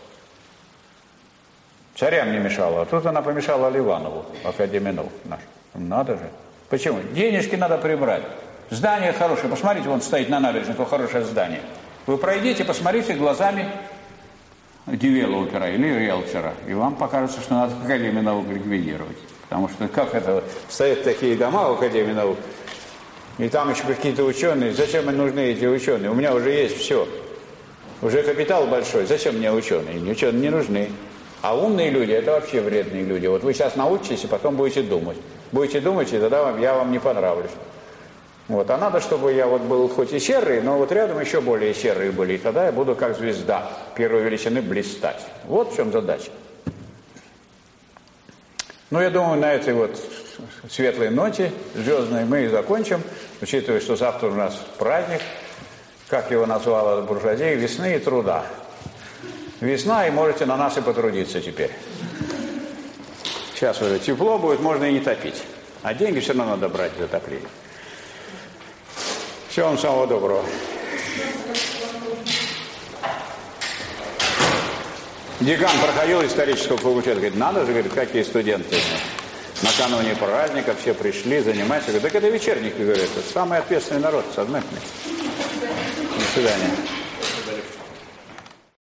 Царям не мешала, а тут она помешала Ливанову, Академия наук нашу. Надо же. Почему? Денежки надо прибрать. Здание хорошее. Посмотрите, вон стоит на набережной, какое хорошее здание. Вы пройдите, посмотрите глазами девелопера или риэлтора, и вам покажется, что надо Академию наук ликвидировать. Потому что как это? Стоят такие дома в Академии наук, и там еще какие-то ученые. Зачем им нужны эти ученые? У меня уже есть все. Уже капитал большой. Зачем мне ученые? Ученые не нужны. А умные люди – это вообще вредные люди. Вот вы сейчас научитесь, и потом будете думать. Будете думать, и тогда вам, я вам не понравлюсь. Вот. А надо, чтобы я вот был хоть и серый, но вот рядом еще более серые были. И тогда я буду как звезда первой величины блистать. Вот в чем задача. Ну, я думаю, на этой вот светлой ноте, звездной, мы и закончим, учитывая, что завтра у нас праздник, как его назвала буржуазия, весны и труда. Весна, и можете на нас и потрудиться теперь. Сейчас уже тепло будет, можно и не топить. А деньги все равно надо брать за отопление. Всего вам самого доброго. Декан проходил исторического факультета, говорит, надо же, говорит, какие студенты. Накануне праздника все пришли заниматься. Говорит, так это вечерники, говорят, это самый ответственный народ, сознательный. До свидания.